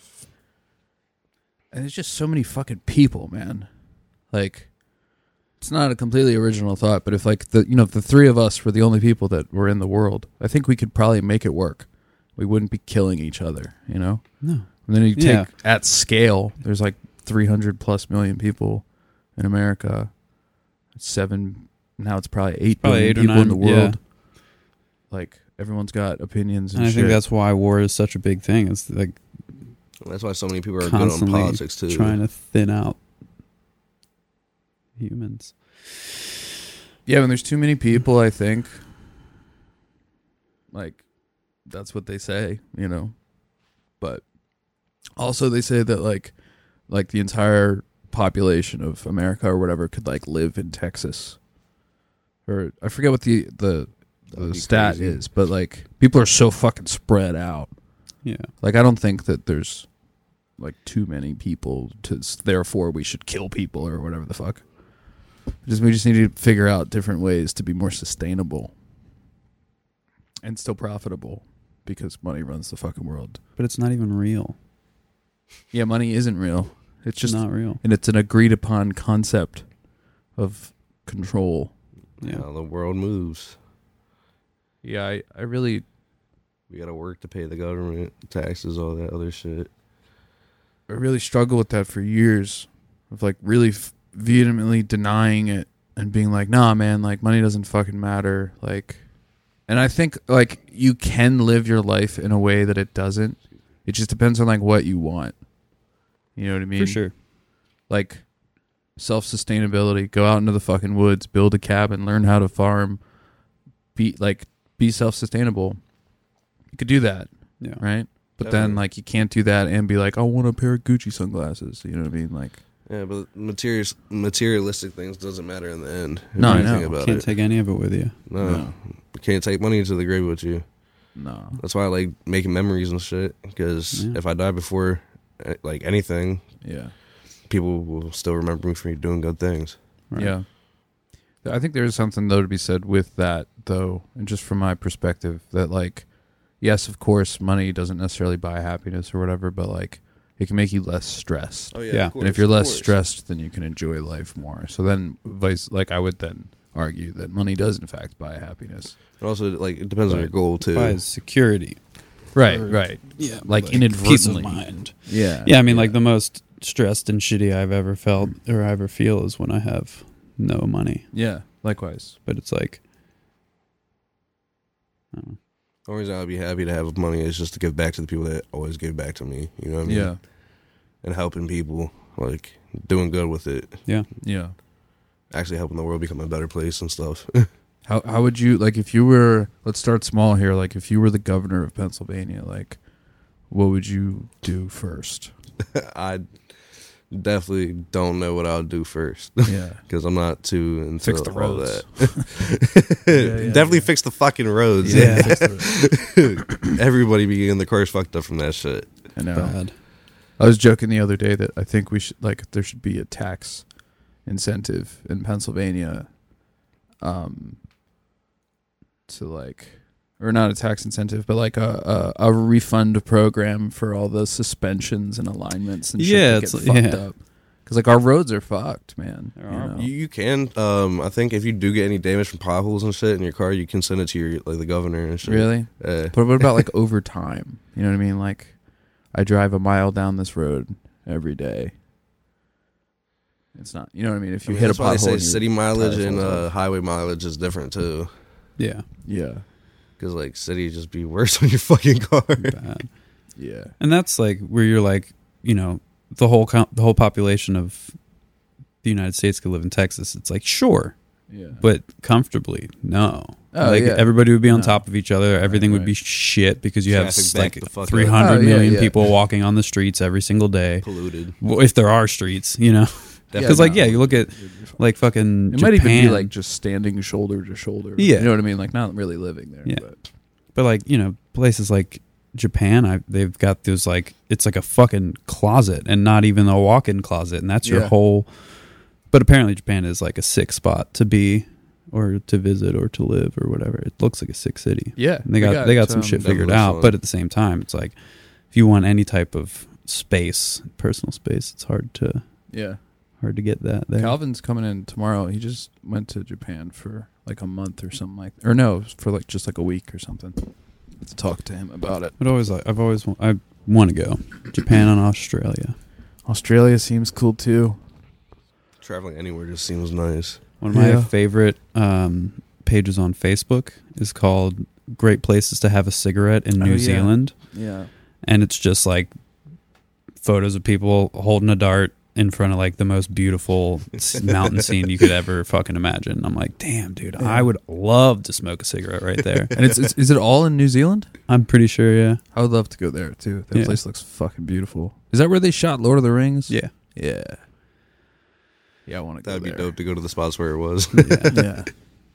And there's just so many fucking people, man. Like, it's not a completely original thought, but if like if the three of us were the only people that were in the world, I think we could probably make it work. We wouldn't be killing each other, you know? No. And then you take Yeah. at scale, there's like 300 plus million people in America. Now it's probably 8 Probably billion 8 or people in 9, the yeah. world. Like everyone's got opinions, and And I think shit. that's why war is such a big thing. It's like That's why so many people are good on constantly politics too. trying to thin out humans. Yeah, when there's too many people, I think, like, that's what they say, you know. But also they say that like the entire population of America or whatever could like live in Texas. Or I forget what the be stat crazy. is, but like people are so fucking spread out. Yeah. Like I don't think that there's like too many people to therefore we should kill people or whatever the fuck. We just need to figure out different ways to be more sustainable and still profitable because money runs the fucking world. But it's not even real. Yeah, money isn't real. It's just not real. and it's an agreed upon concept of control. Yeah. How the world moves. Yeah, I really We gotta work to pay the government, taxes, all that other shit. struggled with that for years of like really vehemently denying it and being like, nah, man, like money doesn't fucking matter. Like, and I think like you can live your life in a way that it doesn't. It just depends on like what you want. You know what I mean? For sure. Like self-sustainability, go out into the fucking woods, build a cabin, learn how to farm, be self-sustainable. You could do that, Yeah. right? But then Definitely. like you can't do that and be like, I want a pair of Gucci sunglasses. You know what I mean? Like, Yeah, but materialistic things doesn't matter in the end. if No, I you know. think about Can't it. take any of it with you. No. You can't take money into the grave with you. no. That's why I like making memories and shit. Because Yeah. if I die before like anything, Yeah. people will still remember me for doing good things. Right. Yeah. I think there's something though to be said with that though, and just from my perspective, that like, yes, of course, money doesn't necessarily buy happiness or whatever, but like it can make you less stressed. Oh Yeah. And if you're less stressed, then you can enjoy life more. So then I would then argue that money does in fact buy happiness. And also, like, it depends on your goal too. Buys security. Right, Or- right. Yeah. Like peace inadvertently. of mind. Yeah. Yeah, I mean, like the most stressed and shitty I've ever felt or I ever feel is when I have no money. Yeah, likewise. But it's like, I don't know. The only reason I'd be happy to have money is just to give back to the people that always give back to me. You know what I mean? Yeah. And helping people, like doing good with it, Yeah. Yeah. actually helping the world become a better place and stuff. How would you, like, if you were, let's start small here, like if you were the governor of Pennsylvania, like what would you do first? I definitely don't know what I'll do first Yeah. because I'm not too into Fix the all roads. that. Yeah, Definitely yeah. fix the fucking roads. Yeah. Fix the roads. Everybody be getting the cars fucked up from that shit. I know. Bad. I was joking the other day that I think we should, like, there should be a tax incentive in Pennsylvania, to like, or not a tax incentive, but like a refund program for all the suspensions and alignments and shit Yeah, that get it's- fucked yeah. up. Because like our roads are fucked, man. There you are. know? You can. I think if you do get any damage from potholes and shit in your car, you can send it to your the governor and shit. Really? But what about like over time? You know what I mean? Like, I drive a mile down this road every day. It's not, you know what I mean? If you hit a that's why they pothole, say and your city mileage tire and falls off. highway mileage is different too. Yeah. Yeah, Because like city just be worse on your fucking car. Bad. yeah, And that's like where you're like, you know, the whole population of the United States could live in Texas. It's like, sure, yeah. but comfortably, no. Oh, like yeah. everybody would be on No. top of each other. Everything would right. be shit because you have Traffic like backed the fuck up. 300 Oh, yeah, million yeah. people walking on the streets every single day. Polluted. Well, if there are streets, you know, because like, no. yeah, you look at like fucking It might even be Japan. like just standing shoulder to shoulder. Yeah. You know what I mean? Like not really living there. Yeah. But But like, you know, places like Japan, they've got those like, it's like a fucking closet and not even a walk-in closet, and that's your Yeah. whole. But apparently, Japan is like a sick spot to be, or to visit, or to live, or whatever. It looks like a sick city. yeah, And they got some shit figured definitely out. fun. But at the same time, it's like if you want any type of space, personal space, it's hard to Yeah. get that there. Calvin's coming in tomorrow. He just went to Japan for like a month or something like, or no, for like just like a week or something. To talk to him about it. I want to go Japan and Australia. Australia seems cool too. Traveling anywhere just seems nice. One of my Yeah. favorite pages on Facebook is called great places to have a cigarette in New yeah. Zealand. Yeah. And it's just like photos of people holding a dart in front of like the most beautiful mountain scene you could ever fucking imagine. I'm like, damn, dude, I would love to smoke a cigarette right there. And is it all in New Zealand? I'm pretty sure, yeah. I would love to go there too. That Yeah. place looks fucking beautiful. Is that where they shot Lord of the Rings? Yeah. Yeah. Yeah, I want to go That'd be there. dope to go to the spots where it was. Yeah.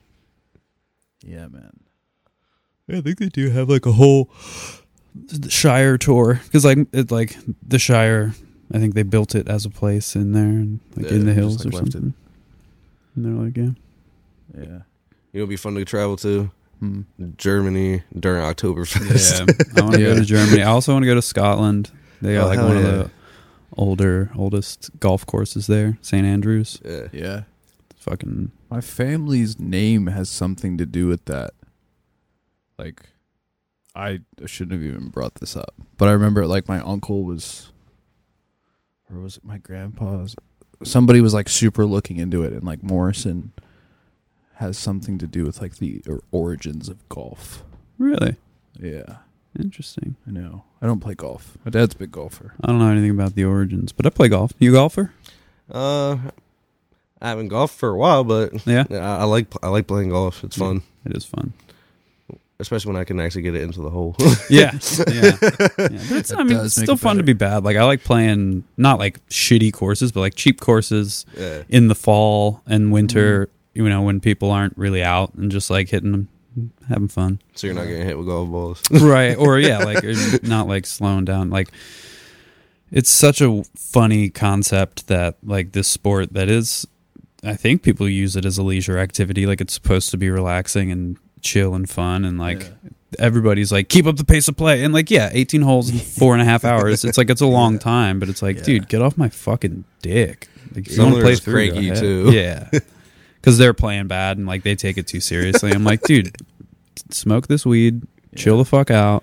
Yeah, man. I think they do have like a whole Shire tour because like the Shire, I think they built it as a place in there, and like in the hills just, like, or left it. something. And they're like, yeah, Yeah. You know, it'd be fun to travel to Hmm. Germany during Oktoberfest. I want to go Yeah. to Germany. I also want to go to Scotland. They got Oh, like hell one of yeah. the oldest golf courses there, St. Andrews. Yeah. Yeah. Fucking My family's name has something to do with that. Like, I shouldn't have even brought this up, but I remember like my uncle was, or was it my grandpa's? Somebody was like super looking into it, and like Morrison has something to do with like the origins of golf. really Yeah, interesting. I know. I don't play golf. My dad's a big golfer. I don't know anything about the origins, but I play golf. You a golfer? I haven't golfed for a while, but Yeah, I like playing golf. It's fun, it is fun. especially when I can actually get it into the hole. Yeah, yeah. But it's, I mean, does it's make still it fun to better. be bad. Like I like playing not like shitty courses, but like cheap courses Yeah. in the fall and winter. You know, when people aren't really out and just like hitting them, having fun. So you're not getting hit with golf balls. Right, or yeah, like not like slowing down. Like it's such a funny concept that like this sport that is, I think people use it as a leisure activity. Like it's supposed to be relaxing and chill and fun, and like everybody's like keep up the pace of play, and like 18 holes in 4.5 hours. It's like it's a long time, but it's like, dude, get off my fucking dick. Like if you Some want to are play just through, go cranky, ahead. too. Yeah, because they're playing bad and like they take it too seriously. I'm like, dude, smoke this weed, chill the fuck out,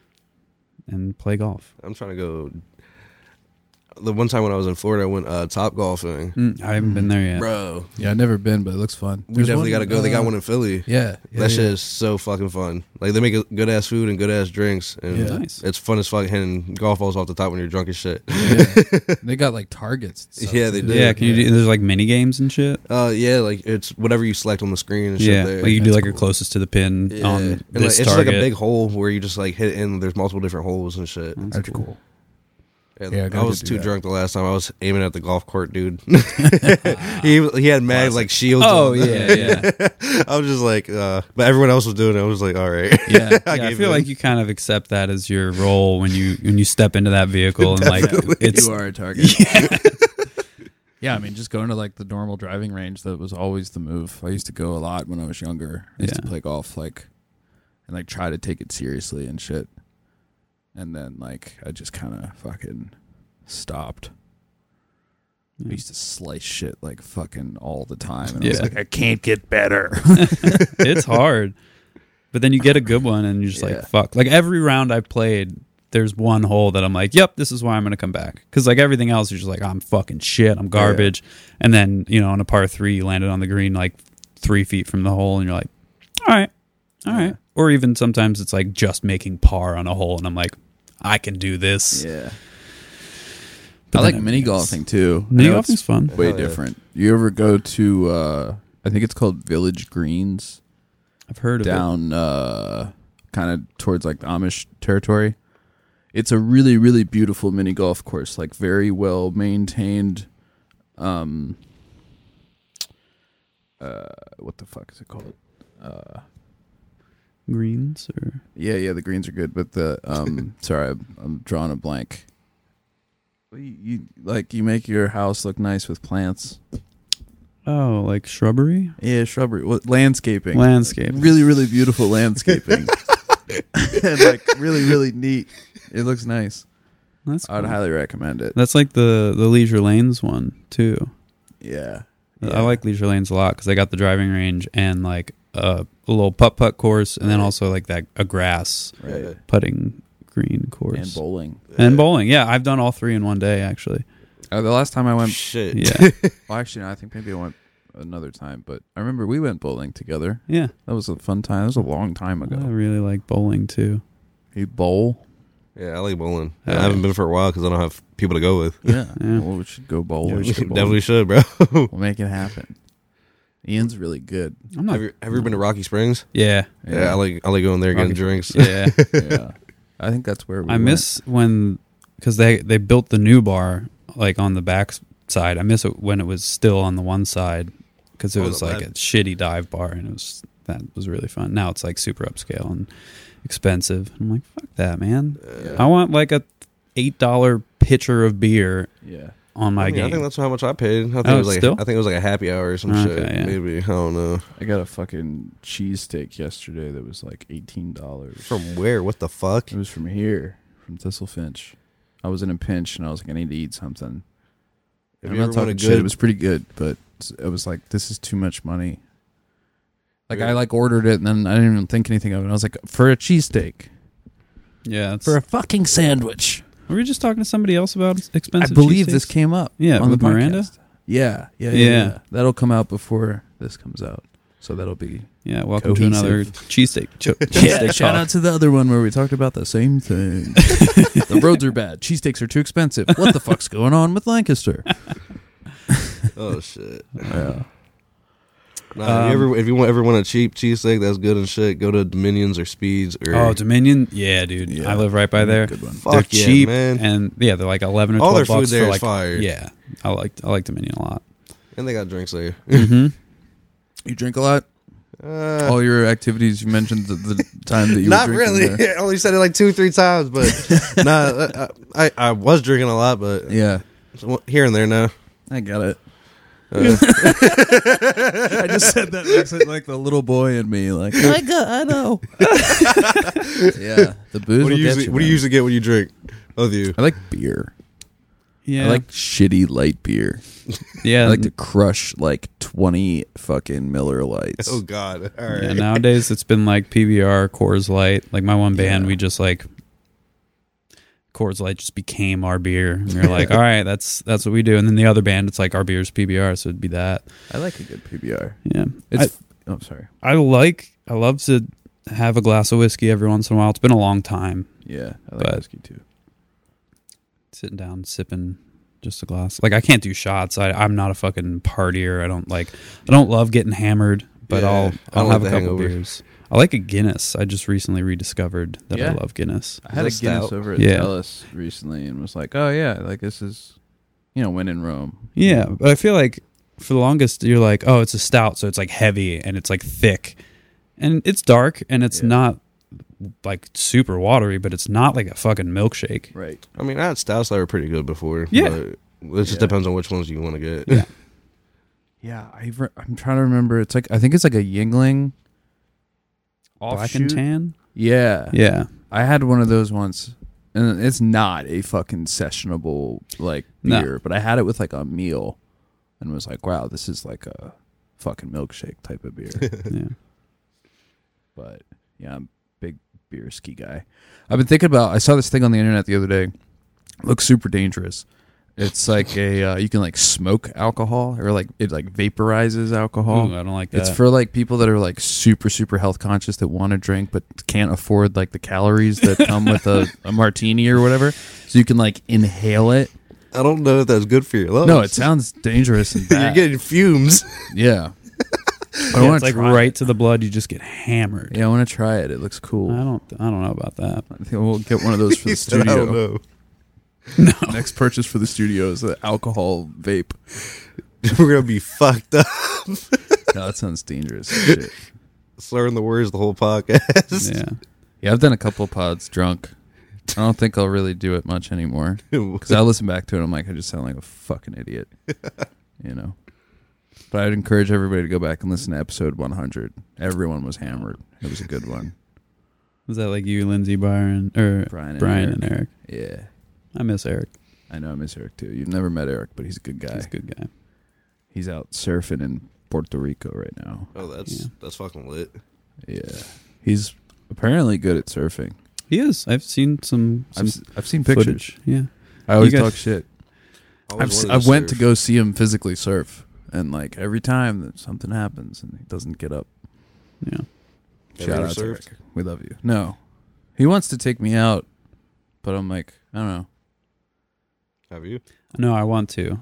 and play golf. I'm trying to go. The one time when I was in Florida, I went Top Golfing. I haven't been there yet. Bro, Yeah, I've never been, but it looks fun. we definitely got to go. They got one in Philly. Yeah, That shit is so fucking fun. Like they make good ass food and good ass drinks, and Yeah. Nice. it's fun as fuck hitting golf balls off the top when you're drunk as shit. Yeah. They got like targets. And stuff, Yeah, they too. do. Yeah, can you do? There's like mini games and shit. Yeah, like it's whatever you select on the screen and shit. Yeah, there. like you do That's like cool. your closest to the pin Yeah. on And, like, this it's just target. like a big hole where you just like hit it in. There's multiple different holes and shit. That's cool. And Yeah, I I gotta was do too that. drunk the last time. I was aiming at the golf court, dude. he had mad like shields. Oh on. yeah, yeah. I was just like, but everyone else was doing it. I was like, all right. Yeah, I gave feel in. like you kind of accept that as your role when you step into that vehicle and like it's You are a target. Yeah, I mean, just going to like the normal driving range, that was always the move. I used to go a lot when I was younger. I used to Yeah. play golf, like, and like try to take it seriously and shit. And then like I just kind of fucking stopped. I used to slice shit like fucking all the time, and I was Yeah. like, I can't get better. it's hard. But then you get a good one and you're just Yeah. like fuck. Like every round I've played, there's one hole that I'm like, yep, this is why I'm gonna come back. Because like everything else, you're just like, I'm fucking shit, I'm garbage. And then on a par 3, you landed on the green like 3 feet from the hole, and you're like, all right. Or even sometimes it's like just making par on a hole, and I'm like, I can do this. Yeah. But I like then mini it's- golfing too. Mini I know golfing's it's fun. Way Hell yeah. different. You ever go to? I think it's called Village Greens I've heard of it. down, kind of towards like the Amish territory. It's a really, really beautiful mini golf course. Like very well maintained. What the fuck is it called? Greens or Yeah, the greens are good, but the sorry, I'm drawing a blank. You make your house look nice with plants. oh, like shrubbery, Yeah, shrubbery, landscaping. landscape. Really, really beautiful landscaping, and like really, really neat. It looks nice. That's I'd cool. highly recommend it. That's like the Leisure Lanes one too. Yeah, I like Leisure Lanes a lot because they got the driving range and like a little putt course, and then also like a grass right. putting green course And bowling. And bowling. Yeah, I've done all three in one day actually. The last time I went, Shit. Yeah, well, actually, no, I think maybe I went another time. But I remember we went bowling together. Yeah, That was a fun time. That was a long time I ago. really like bowling too. You bowl? Yeah, I like bowling. Oh, I haven't been for a while because I don't have people to go with. Yeah. Yeah. Well, we should go bowl. Yeah, we should Definitely should, bro. We'll make it happen. Ian's really good. I'm not. Have you ever been to Rocky Springs? Yeah, Yeah, I like going there getting Rocky- drinks. yeah. Yeah. I think that's where we I miss when, because they built the new bar like on the back side. I miss it when it was still on the one side because it Oh, was like that- a shitty dive bar, and that was really fun. Now it's like super upscale and expensive. I'm like, fuck that, man. I want like a $8 pitcher of beer Yeah. on my I game. think that's how much I paid. I think Oh, it was like still? I think it was like a happy hour or some Okay, shit. yeah. Maybe I don't know. I got a fucking cheesesteak yesterday that was like $18. From where? What the fuck? It was from here, from Thistle Finch. I was in a pinch and I was like, I need to eat something. Have I'm you not ever won a talking shit. good? It was pretty good, but it was like, this is too much money. Like, Yeah. I like ordered it and then I didn't even think anything of it. I was like, for a cheesesteak. yeah, it's, For a fucking sandwich. were we just talking to somebody else about expensive? I believe cheesesteaks? this came up. Yeah, on with the podcast. Miranda? Yeah. Yeah. That'll come out before this comes out. So that'll be. Yeah, welcome Cohesive. to another cheesesteak. Yeah, shout out to the other one where we talked about the same thing. The roads are bad. Cheesesteaks are too expensive. What the fuck's going on with Lancaster? Oh shit. Yeah. Nah, if you ever want a cheap cheesesteak that's good and shit, go to Dominions or Speeds or Oh, Dominion, yeah, dude. Yeah. I live right by there. Good one. Fuck They're yeah, cheap, man. and yeah, they're like 11 or 12 All their food bucks there for is like fire. Yeah, I like Dominion a lot. and they got drinks there. Mm-hmm. You drink a lot? All your activities, you mentioned the time that you Not were drinking really. there. I only said it like 2-3 times, but nah, I was drinking a lot, but Yeah, here and there now. I got it. I just said that accent like the little boy in me, like I know. Yeah, the booze. What do you will get usually, what do you man. usually get when you drink? Both of you. I like beer. Yeah, I like shitty light beer. yeah. I like to crush like 20 fucking Miller Lights. Oh God! All right. Yeah, nowadays it's been like PBR, Coors Light. Like my one band, Yeah. we just like Coors Light just became our beer. And we were like, all right, that's what we do. And then the other band, it's like our beer's PBR, so it'd be that. I like a good PBR. Yeah, It's oh sorry. I love to have a glass of whiskey every once in a while. It's been a long time Yeah, I like But- whiskey too. sitting down sipping just a glass. Like I can't do shots. I'm not a fucking partier. I don't love getting hammered, but Yeah, I'll I don't have like a the couple hangover. beers. I like a Guinness. I just recently rediscovered that I Yeah. love Guinness. I had a Is that Guinness stout? over at Yeah. Dallas recently and was like, oh yeah, like this is, when in Rome. Yeah, but I feel like for the longest you're like, oh, it's a stout, so it's like heavy and it's like thick, and it's dark and it's Yeah. not like super watery, but it's not like a fucking milkshake. Right. I mean, I had stouts that were pretty good before. Yeah. but it just Yeah. depends on which ones you want to get. Yeah. Yeah, I'm trying to remember. It's like I think it's like a Yingling. Black and tan. Yeah. Yeah, I had one of those once, and it's not a fucking sessionable like No. beer, but I had it with like a meal, and was like, wow, this is like a fucking milkshake type of beer. yeah. But yeah, I'm a big beer ski guy. I've been thinking about. I saw this thing on the internet the other day. It looks super dangerous. It's like a you can like smoke alcohol or like it like vaporizes alcohol. Ooh, I don't like that. It's for like people that are like super health conscious that want to drink but can't afford like the calories that come with a martini or whatever. So you can like inhale it. I don't know if that's good for your lungs. No, it sounds dangerous and You're bad. getting fumes. Yeah. I Yeah, want it's to like try right it. to the blood. You just get hammered. Yeah, I want to try it. It looks cool. I don't know about that. I think we'll get one of those for the He said, I don't studio. know. Next purchase for the studio is an alcohol vape. We're gonna be fucked up. No, that sounds dangerous. Shit. Slurring the words the whole podcast. Yeah. Yeah, I've done a couple pods drunk. I don't think I'll really do it much anymore because I listen back to it. I'm like, I just sound like a fucking idiot, But I'd encourage everybody to go back and listen to episode 100. Everyone was hammered. It was a good one. Was that like you, Lindsay, Byron, or Brian Brian and and Eric? Yeah, I miss Eric. I know I miss Eric too. You've never met Eric, but he's a good guy. He's a good guy. He's out surfing in Puerto Rico right now. Oh, that's fucking lit. Yeah, he's apparently good at surfing. He is. I've seen some I've seen pictures. footage. Yeah. I always You guys- talk shit. Always wanted I went to surf. go see him physically surf, and like every time that something happens and he doesn't get up. Yeah. Have you Shout ever out to surfed? Rick. We love you. No, he wants to take me out, but I'm like, I don't know. Have you? No, I want to.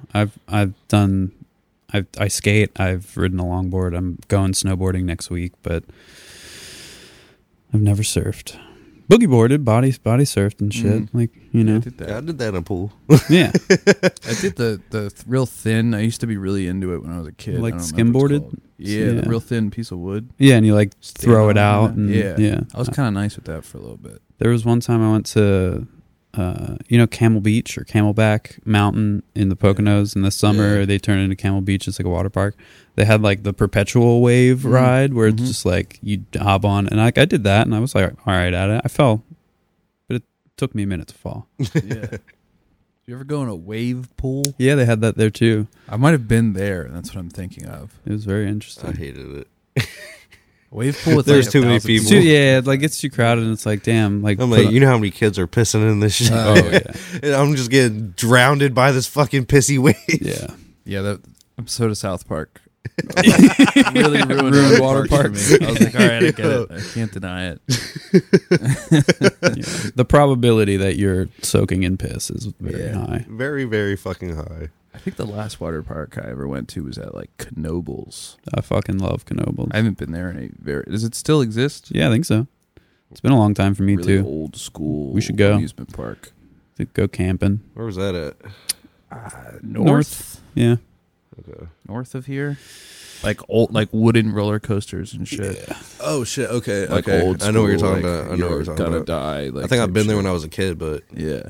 I skate. I've ridden a longboard. I'm going snowboarding next week, but I've never surfed. Boogie boarded, body surfed and shit. Like, you know. I did that. Yeah, I did that in a pool. Yeah. I did the real thin. I used to be really into it when I was a kid. Like I don't remember what it's skimboarded? called. Yeah, Yeah. the real thin piece of wood. Yeah, and you like throw it Stand on out. it. And, Yeah. I was kind of nice with that for a little bit. There was one time I went to, Camel Beach or Camelback Mountain in the Poconos in the summer. Yeah. They turned into Camel Beach. It's like a water park. They had like the perpetual wave ride where it's just like you hop on. And I did that and I was like, all right at it. I fell, but it took me a minute to fall. Yeah. You ever go in a wave pool? Yeah, they had that there too. I might have been there. And that's what I'm thinking of. It was very I interesting. hated it. Wave pool. With There's like too many 1,000 people. Too, yeah, like it's too crowded and it's like, damn. Like, I'm put like, on- you know how many kids are pissing in this shit? oh, yeah. And I'm just getting drowned by this fucking pissy wave. Yeah. Yeah, that episode of South Park really ruined water parks. For me. I was like, all right, I get it. I can't deny it. Yeah. The probability that you're soaking in piss is very Yeah. high. Very, very fucking high. I think the last water park I ever went to was at like Knoebels. I fucking love Knoebels. I haven't been there in a very. Does it still exist? Yeah, I think so. It's been a long time for me Really too. old school. We should go. Amusement park. To go camping. Where was that at? North Yeah. Okay. north of here, like old, like wooden roller coasters and shit. Oh shit. Okay. Like okay. old. I know what you're school, talking like, about. I know what you're talking gonna about. die. Like I think I've type been there shit. when I was a kid, but Yeah.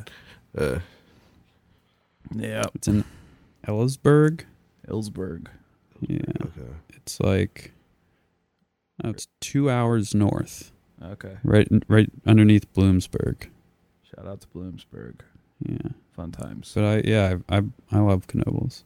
Yeah. It's in Ellisburg. Ellsberg. Yeah. okay. It's like it's 2 hours north. Okay. Right underneath Bloomsburg. Shout out to Bloomsburg. Yeah. Fun times. But I love Knoebels.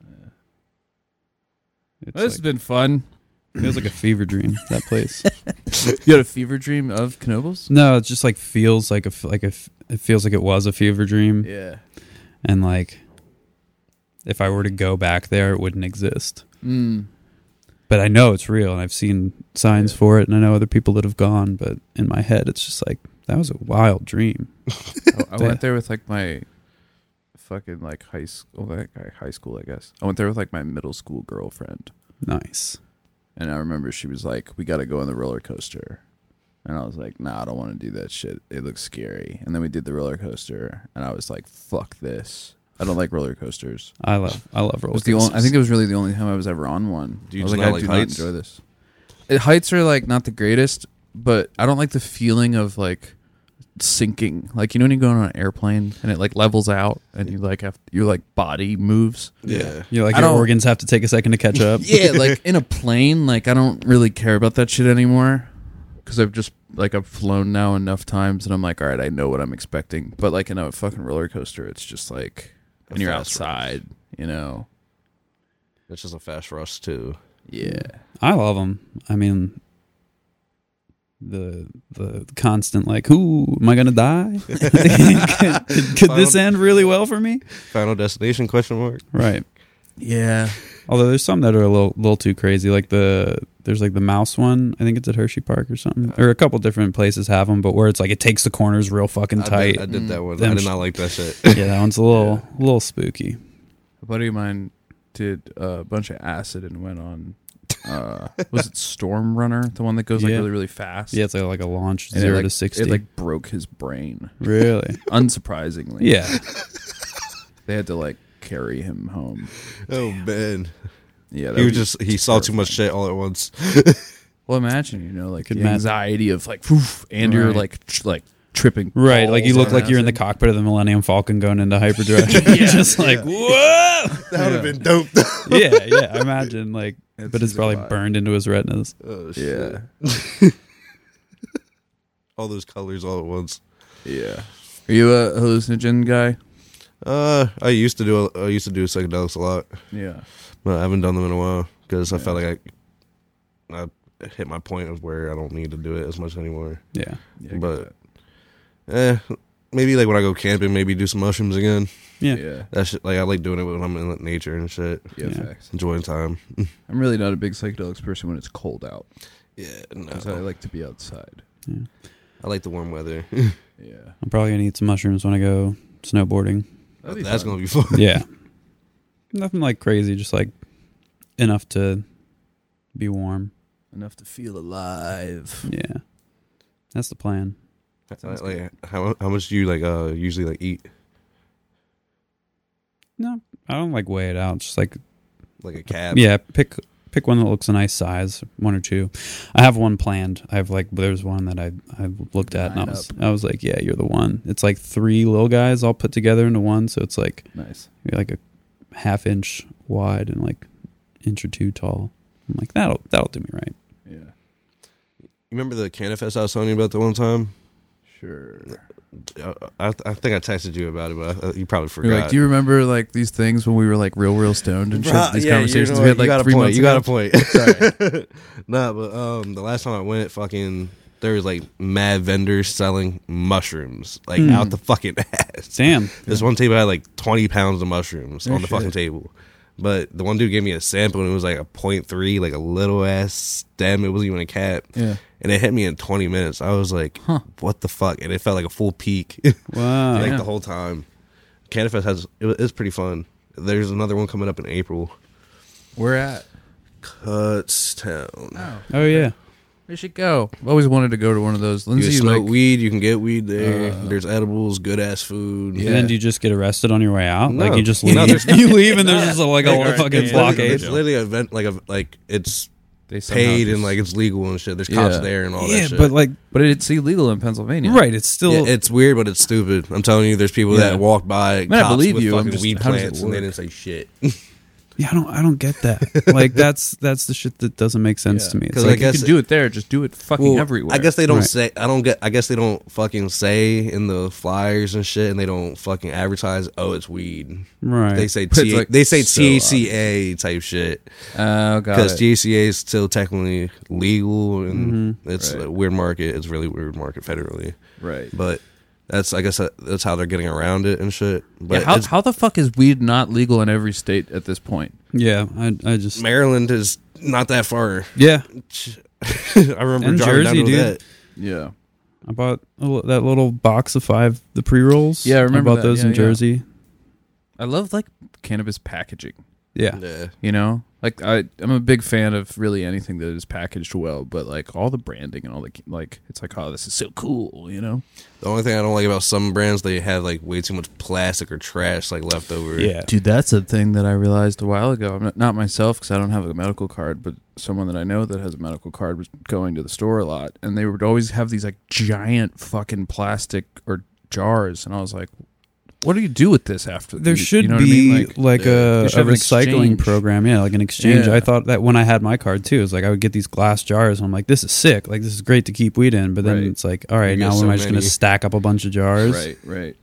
It's This has like, been fun. feels like a fever dream, that place. You had a fever dream of Knoebels? No, it just like feels like it feels like it was a fever dream. Yeah. And like if I were to go back there it wouldn't exist. But I know it's real and I've seen signs for it and I know other people that have gone, but in my head it's just like that was a wild dream. I went there with like my fucking like high school, I guess. I went there with like my middle school girlfriend. Nice. And I remember she was like, we got to go on the roller coaster. And I was like, nah, I don't want to do that shit. It looks scary. And then we did the roller coaster. And I was like, fuck this. I don't like roller coasters. I love roller It was the coasters. only, I think it was really the only time I was ever on one. Do you I was just like, not I like do heights? not enjoy this. Heights are like not the greatest, but I don't like the feeling of like sinking. Like, you know when you go on an airplane and it like levels out and you like have your like body moves. Yeah. You're like I your don't- organs have to take a second to catch up. Yeah, like in a plane, like I don't really care about that shit anymore because I've flown now enough times and I'm like, all right, I know what I'm expecting. But like in a fucking roller coaster, it's just like when you're fast outside, you know. It's just a fast rush too. Yeah. I love them. I mean, the constant like, "Ooh, am I gonna die? could this end really well for me?" Final Destination ? Right. Yeah. Although there's some that are a little too crazy. Like there's like the mouse one. I think it's at Hershey Park or something. Or a couple different places have them, but where it's like it takes the corners real fucking tight. I did that one. Them I did sh- not like that shit. Yeah, that one's a little spooky. A buddy of mine did a bunch of acid and went on was it Storm Runner, the one that goes like Yeah. really, really fast? Yeah, it's like a launch And 0 it, to like, 60. It like broke his brain. Really? Unsurprisingly. Yeah. They had to like carry him home. Oh man. Yeah. that He would was be he saw too terrifying. much shit all at once. Well, imagine, like Could the ma- anxiety of like, poof, and you're Right. like tripping. Right, like you balls look on like you're in the acid. cockpit of the Millennium Falcon going into hyperdrive. Just like, whoa! That would have been dope though. Yeah, I imagine, like, It's but it's just a probably vibe. burned into his retinas. Oh shit. Yeah. All those colors all at once. Yeah. Are you a hallucinogen guy? I used to do psychedelics a lot, Yeah. but I haven't done them in a while because I felt like I hit my point of where I don't need to do it as much anymore. Yeah. Yeah. I get But that. maybe like when I go camping, maybe do some mushrooms again. Yeah. Yeah. That shit, like I like doing it when I'm in like, nature and shit. Yeah, Yeah. facts. Enjoying time. I'm really not a big psychedelics person when it's cold out. Yeah, Because I like to be outside. I like the warm weather. Yeah. I'm probably gonna eat some mushrooms when I go snowboarding. That'd be That's fun. gonna be fun. Yeah. Nothing like crazy, just like enough to be warm. Enough to feel alive. Yeah. That's the plan. Like how much do you like usually like eat? No, I don't like weigh it out. Just like Like a cab? yeah, pick one that looks a nice size, one or two. I have one planned. I have like there's one that I looked at and Line I was like, yeah, you're the one. It's like 3 little guys all put together into one, so it's like Nice. you're like a ½ inch wide and like inch or two tall. I'm like that'll do me right. Yeah. You remember the Canifest I was telling you about the one time? Sure. I think I texted you about it, but you probably You're forgot. like, do you remember like these things when we were like real stoned and shit? Bruh, These yeah, conversations you know we had what, like you got 3 a point. months You got ago? a point. Sorry. No, but the last time I went, fucking there was like mad vendors selling mushrooms like out the fucking ass. Damn. This one table had like 20 pounds of mushrooms Oh, on the fucking shit. table. But the one dude gave me a sample and it was like a 0.3, like a little ass stem. It wasn't even a cap. Yeah. And it hit me in 20 minutes. I was like, what the fuck? And it felt like a full peak. Wow. like Yeah. the whole time. Canifest it's pretty fun. There's another one coming up in April. We're at. Kutztown. Oh yeah. We should go. I've always wanted to go to one of those. You can Lindsay, smoke like, weed. You can get weed there. There's edibles, good ass food. Yeah. And then do you just get arrested on your way out? No. Like you just No, leave? there's- You leave and there's just like a Like, fucking it's blockade. It's literally an event like it's they somehow paid just- and like it's legal and shit. There's cops Yeah. there and all Yeah, that shit. but like But it's illegal in Pennsylvania. right, it's still yeah, it's weird, but it's stupid. I'm telling you, there's people Yeah. that walk by I cops believe with you, I'm fucking just- weed how does it plants and they work? didn't say shit. yeah. I don't get that. Like that's the shit that doesn't make sense Yeah. to me. It's 'Cause like I guess You can do it there. Just do it fucking Well, everywhere. I guess they don't Right. say. I guess they don't fucking say in the flyers and shit, and they don't fucking advertise. Oh, it's weed. right. They say But it's like they say so THCA type shit Oh, got because it. THCA is still technically legal and it's Right. a weird market. It's a really weird market federally, Right. but I guess that's how they're getting around it and shit. But Yeah, it's- how the fuck is weed not legal in every state at this point? yeah, I just Maryland is not that far. yeah. I remember And driving Jersey, down to dude. that. Yeah. I bought that little box of 5 the pre-rolls. Yeah, I remember bought that. those Yeah, in yeah. Jersey. I love like cannabis packaging. Yeah. Yeah. You know, like I'm a big fan of really anything that is packaged well, but like all the branding and all the like, it's like, oh, this is so cool. You know, The only thing I don't like about some brands, they have like way too much plastic or trash like left over. Yeah. dude, that's a thing that I realized a while ago. I'm not myself because I don't have a medical card, but someone that I know that has a medical card was going to the store a lot, and they would always have these like giant fucking plastic or jars, and I was like, what do you do with this after? There you should know what I be mean? like they a should have an recycling exchange. program, yeah, like an exchange. Yeah. I thought that when I had my card too, it was like I would get these glass jars. And I'm like, this is sick. Like this is great to keep weed in. But then Right. it's like, all right, You now get am so I just going to many. stack up a bunch of jars? Right.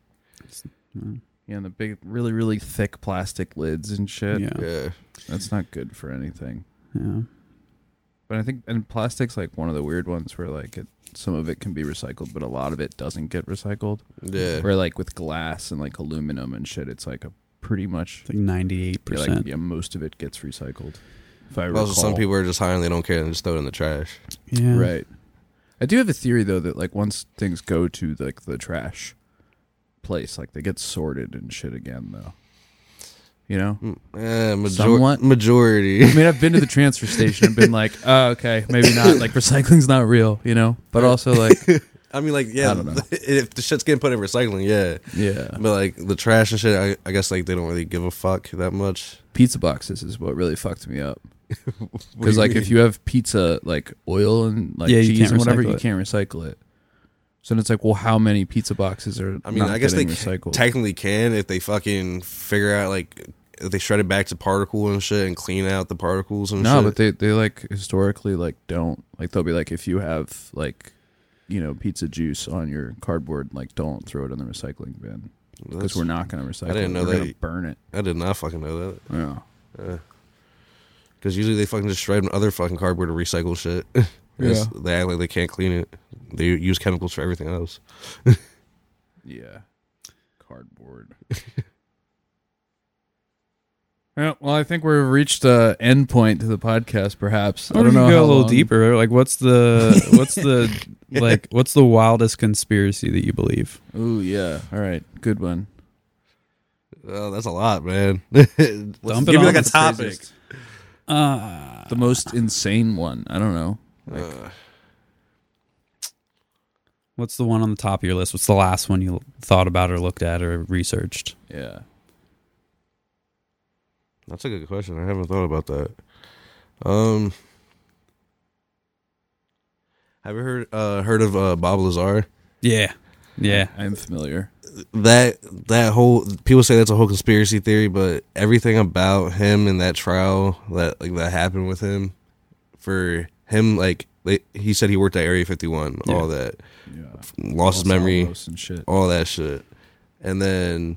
Yeah, and the big, really, really thick plastic lids and shit. Yeah. Yeah. That's not good for anything. Yeah. But I think, and plastic's like one of the weird ones where like some of it can be recycled, but a lot of it doesn't get recycled. Yeah. Where like with glass and like aluminum and shit, it's like a pretty much It's like 98%. yeah, most of it gets recycled. If I recall. Also, some people are just high and they don't care and just throw it in the trash. Yeah. Right. I do have a theory though that like once things go to like the trash place, like they get sorted and shit again though. You know? Somewhat. Majority. I mean, I've been to the transfer station and been like, oh, okay, maybe not. Like, recycling's not real, you know? But also, like, I mean, like, yeah, I don't know. if the shit's getting put in recycling, yeah. yeah. But, like, the trash and shit, I guess, like, they don't really give a fuck that much. Pizza boxes is what really fucked me up. Because, like, if you have pizza, like, oil and, like, Yeah, you cheese can't and whatever, recycle you it. can't recycle it. So then it's like, well, how many pizza boxes are I mean, not I guess they getting recycled? technically can if they fucking figure out, like, if they shred it back to particle and shit and clean out the particles and No, shit. but they like historically like don't like they'll be like if you have like you know pizza juice on your cardboard like don't throw it in the recycling bin because That's- we're not going to recycle. I didn't know we're that. gonna burn it. I did not fucking know that. Yeah, Because usually they fucking just shred other fucking cardboard to recycle shit. Yeah. They act like they can't clean it. They use chemicals for everything else. Yeah. Cardboard. Yeah, well, I think we've reached the end point to the podcast. Perhaps Or I don't know. we could go how a little long- deeper. Like, what's the what's the wildest conspiracy that you believe? Ooh, yeah. All right, good one. Oh, that's a lot, man. Give me Dump it on like a the topic. The most insane one. I don't know. What's the one on the top of your list? What's the last one you thought about or looked at or researched? Yeah. That's a good question. I haven't thought about that. Have you heard of Bob Lazar? Yeah. I'm familiar. That whole people say that's a whole conspiracy theory, but everything about him in that trial that happened with him, for him, like he said he worked at Area 51, Yeah. all that, Yeah. lost his Los memory, Alamos and shit. all that shit, and then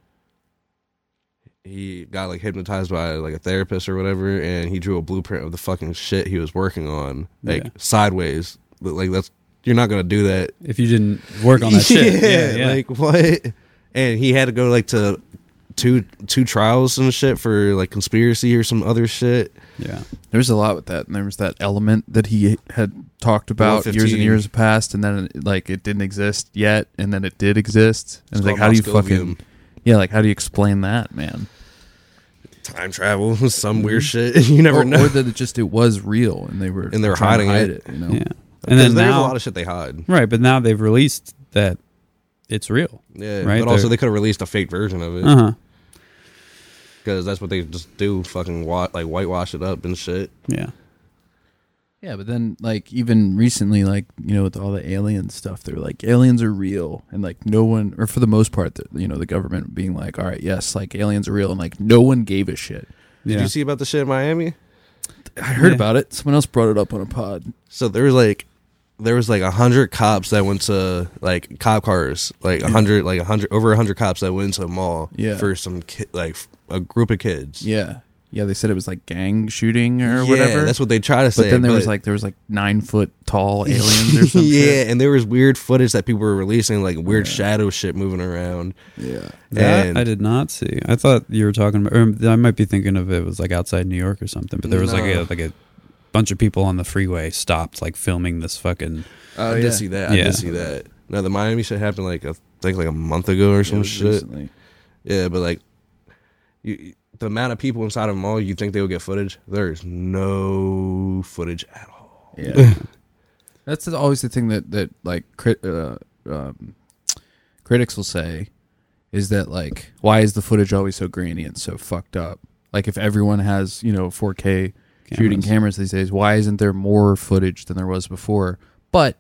he got like hypnotized by like a therapist or whatever, and he drew a blueprint of the fucking shit he was working on, like Yeah. sideways. But like you're not gonna do that If you didn't work on that shit. Yeah. like what? And he had to go like to two trials and shit for like conspiracy or some other shit. Yeah. There's a lot with that, and there was that element that he had talked about 115. years and years past, and then like it didn't exist yet, and then it did exist, and it's like, called how do you Moscovium. fucking, yeah, like how do you explain that, man? Time travel, some weird shit. You never know. or that it was real, and they were they were trying to hiding hide it. you know? Yeah. And And then there's now, a lot of shit they hide. right, but now they've released that it's real. Yeah, Right, but also they're- they could have released a fake version of it Uh-huh. because that's what they just do. Fucking like whitewash it up and shit. Yeah. Yeah, but then like even recently, like with all the alien stuff, they're like aliens are real, and like no one, or for the most part, the government being like, all right, yes, like aliens are real, and like no one gave a shit. Did Yeah. you see about the shit in Miami? I heard Yeah. about it. Someone else brought it up on a pod. So there was like 100 cops that went to like cop cars, like 100 over 100 cops that went to the mall Yeah. for some a group of kids. Yeah, they said it was like gang shooting or Yeah, whatever. that's what they try to say. But then there was like 9-foot tall aliens or something. yeah, and there was weird footage that people were releasing, like weird shadow shit moving around. Yeah. That And- I did not see. I thought you were talking about, or I might be thinking of it was like outside New York or something, but there was No. like a bunch of people on the freeway stopped like filming this fucking, Oh, I did see that. I Yeah. did see that. No, the Miami shit happened like I think like a month ago or some shit. Recently. Yeah, but like the amount of people inside of a mall, you think they would get footage? There's no footage at all. Yeah. That's always the thing that like critics will say is that like, why is the footage always so grainy and so fucked up? Like if everyone has 4K shooting cameras these days, why isn't there more footage than there was before? But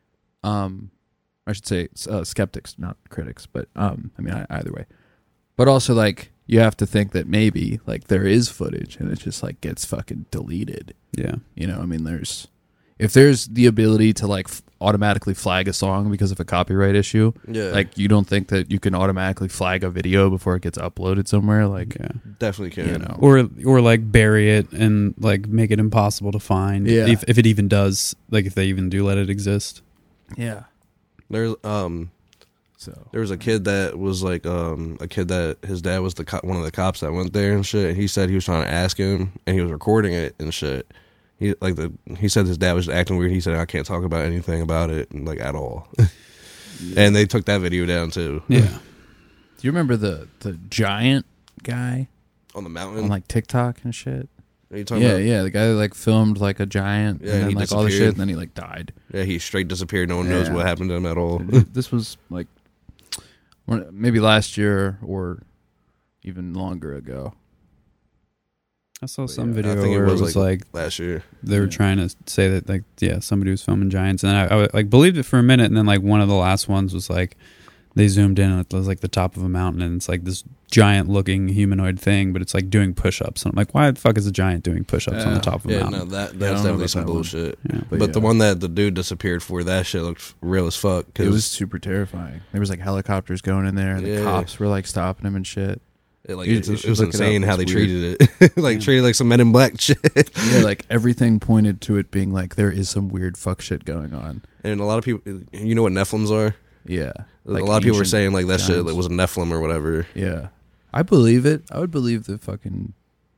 I should say skeptics, not critics, but I mean either way. But also like you have to think that maybe like there is footage and it just like gets fucking deleted. yeah. I mean, if there's the ability to like automatically flag a song because of a copyright issue, Yeah, like you don't think that you can automatically flag a video before it gets uploaded somewhere, like Yeah. definitely can. Or like bury it and like make it impossible to find. Yeah. If it even does, like if they even do let it exist. yeah. There's So there was a kid that was like a kid that his dad was one of the cops that went there and shit. And he said he was trying to ask him, and he was recording it and shit. He said his dad was acting weird. He said I can't talk about anything about it like at all. And they took that video down too. Yeah. do you remember the giant guy On the mountain. on like TikTok and shit? Are you talking Yeah, about? yeah, the guy that like filmed like a giant Yeah, and then he like all the shit, disappeared. and then he like died. Yeah, he straight disappeared. No one knows Yeah. what happened to him at all. This was like maybe last year or even longer ago. I saw But some yeah, video I think where it was like last year. they were Yeah. trying to say that like somebody was filming giants, and I like believed it for a minute, and then like one of the last ones was like they zoomed in and it was like the top of a mountain, and it's like this giant looking humanoid thing, but it's like doing push-ups, and I'm like, why the fuck is a giant doing push-ups on the Yeah. top of a Yeah, mountain? no, that's don't know definitely about some that one. bullshit. Yeah. But the yeah. one that the dude disappeared for, that shit looked real as fuck. It 'cause was super terrifying. There was like helicopters going in there, and the Yeah. cops were like stopping him and shit. It, like, You it, should it was look it up. insane how they It's weird. treated it. Like treated like some Men in Black shit. Yeah, like everything pointed to it being like there is some weird fuck shit going on. And a lot of people, you know what Nephilims are? Yeah. A lot of people were ancient saying like that shit times. like, was a Nephilim or whatever. Yeah. I believe it. I would believe the fucking,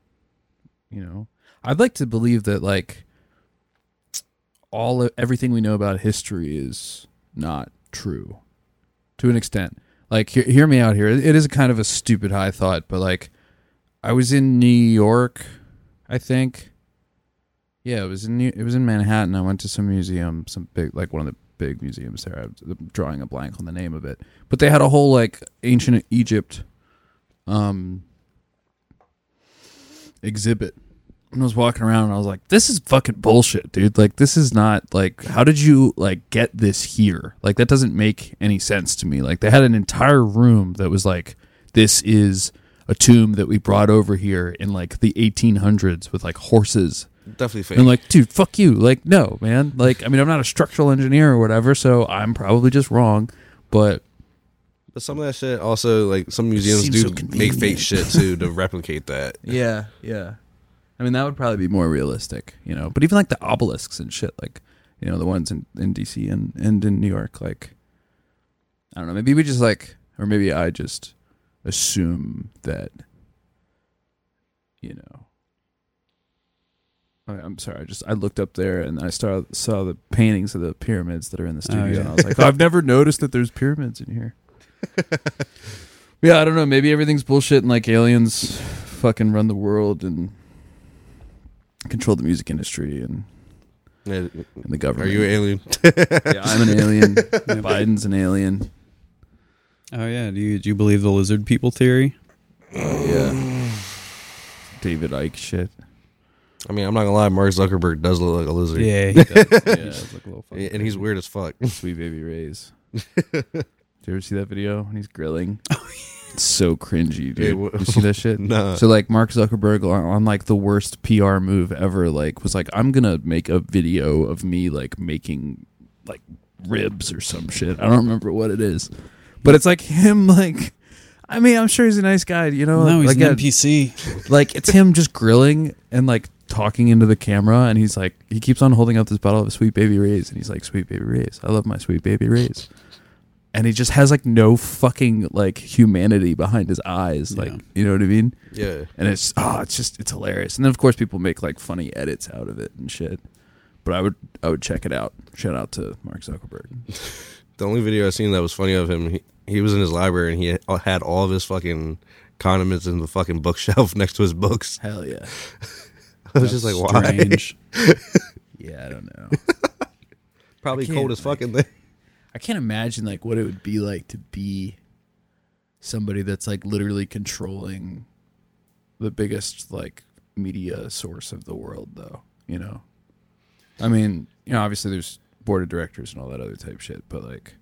I'd like to believe that like everything we know about history is not true to an extent. Like, hear me out here. It is kind of a stupid high thought, but like, I was in New York, I think. Yeah, it was in Manhattan. I went to some museum, some big, like one of the big museums there. I'm drawing a blank on the name of it, but they had a whole like ancient Egypt exhibit. And I was walking around and I was like, this is fucking bullshit, dude. Like, this is not, like, how did you, like, get this here? Like, that doesn't make any sense to me. Like, they had an entire room that was like, this is a tomb that we brought over here in, like, the 1800s with, like, horses. Definitely fake. And, like, dude, fuck you. Like, no, man. Like, I mean, I'm not a structural engineer or whatever, so I'm probably just wrong. But some of that shit also, like, some museums Seems do so make convenient. fake shit, too, to replicate that. yeah. I mean, that would probably be more realistic, But even like the obelisks and shit, like, the ones in DC and in New York, like, I don't know. Maybe we just like, or maybe I just assume that, I'm sorry. I looked up there and I saw the paintings of the pyramids that are in the studio, yeah. and I was like, I've never noticed that there's pyramids in here. Yeah, I don't know. Maybe everything's bullshit and like aliens fucking run the world and control the music industry and the government. Are you an alien? Yeah, I'm an alien. Biden's an alien. Oh yeah, do you believe the lizard people theory? Yeah. David Icke shit. I mean, I'm not gonna lie, Mark Zuckerberg does look like a lizard. Yeah, he does. Yeah, it's like a little fucking And he's weird as fuck. Sweet Baby Ray's. Did you ever see that video when he's grilling? It's so cringy, dude. You see that shit? No. So like Mark Zuckerberg on like the worst PR move ever, like was like, I'm gonna make a video of me like making like ribs or some shit. I don't remember what it is, but it's like him like. I mean, I'm sure he's a nice guy, No, he's like an NPC. like it's him just grilling and like talking into the camera, and he's like, he keeps on holding up this bottle of Sweet Baby Ray's, and he's like, Sweet Baby Ray's, I love my Sweet Baby Ray's. And he just has like no fucking like humanity behind his eyes, like, Yeah. you know what I mean? Yeah. And it's hilarious. And then of course people make like funny edits out of it and shit. But I would check it out. Shout out to Mark Zuckerberg. The only video I've seen that was funny of him, he was in his library and he had all of his fucking condiments in the fucking bookshelf next to his books. Hell yeah. I was just like, why? Strange. Yeah, I don't know. Probably I can't, cold as fucking thing. I can't imagine like what it would be like to be somebody that's like literally controlling the biggest like media source of the world, though. I mean, obviously there's board of directors and all that other type shit, but like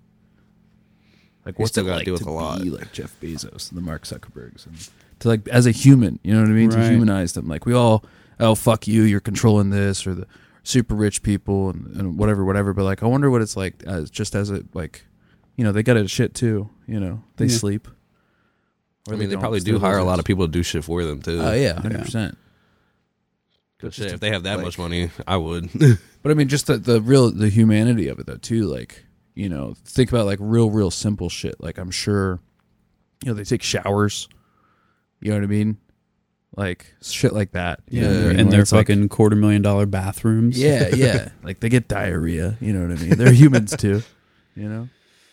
what's still it gotta like deal with to a lot. be like Jeff Bezos and the Mark Zuckerbergs, and to like as a human, you know what I mean? To Right. humanize them, like we all, oh fuck you, you're controlling this, or the super rich people and whatever. But like, I wonder what it's like as a like, they got a shit too. They Yeah. sleep. Or I mean, they don't, probably 'cause do they're hire a lot lizards. of people to do shit for them, too. Oh yeah, 100%. But shit, if they have that like- much money, I would. But I mean, just the humanity of it though too. Like, think about like real simple shit. Like I'm sure, they take showers. You know what I mean? Like shit like that. You know what I mean? and Where their it's like- fucking $250,000 bathrooms. yeah. Like they get diarrhea. You know what I mean? They're humans too. Yeah,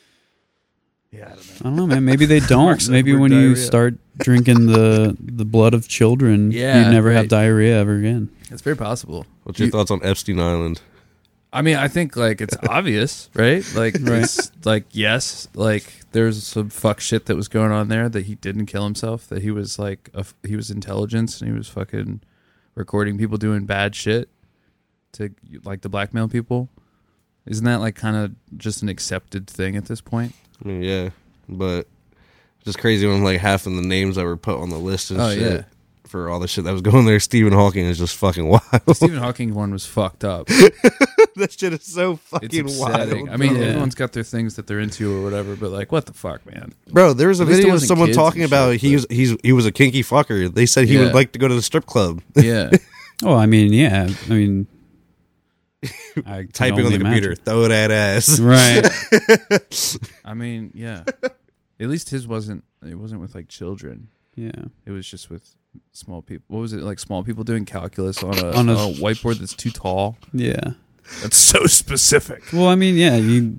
I don't know. I don't know, man. Maybe they don't. Zuckerberg Maybe when you diarrhea. start drinking the blood of children, Yeah, you'd never have right. diarrhea ever again. It's very possible. What's your thoughts on Epstein Island? I mean, I think like it's obvious, right? Like, it's like yes, like there's some fuck shit that was going on there, that he didn't kill himself, that he was like he was intelligence and he was fucking recording people doing bad shit to like to blackmail people. Isn't that like kind of just an accepted thing at this point? I mean, yeah, but just crazy when like half of the names that were put on the list and Oh, shit yeah. for all the shit that was going there. Stephen Hawking is just fucking wild. Stephen Hawking one was fucked up. That shit is so It's fucking upsetting. wild. I mean, bro. everyone's got their things that they're into or whatever, but like, what the fuck, man? Bro, there was a At least it video of wasn't someone kids talking and about shit, he was a kinky fucker. They said he Yeah. would like to go to the strip club. Yeah. Oh, I mean, yeah. I mean, I can typing on only the computer. imagine. Throw that ass. Right. I mean, yeah. At least his wasn't. It wasn't with like children. Yeah. It was just with small people. What was it like? Small people doing calculus on a On a- whiteboard that's too tall. Yeah. That's so specific. Well, I mean, yeah,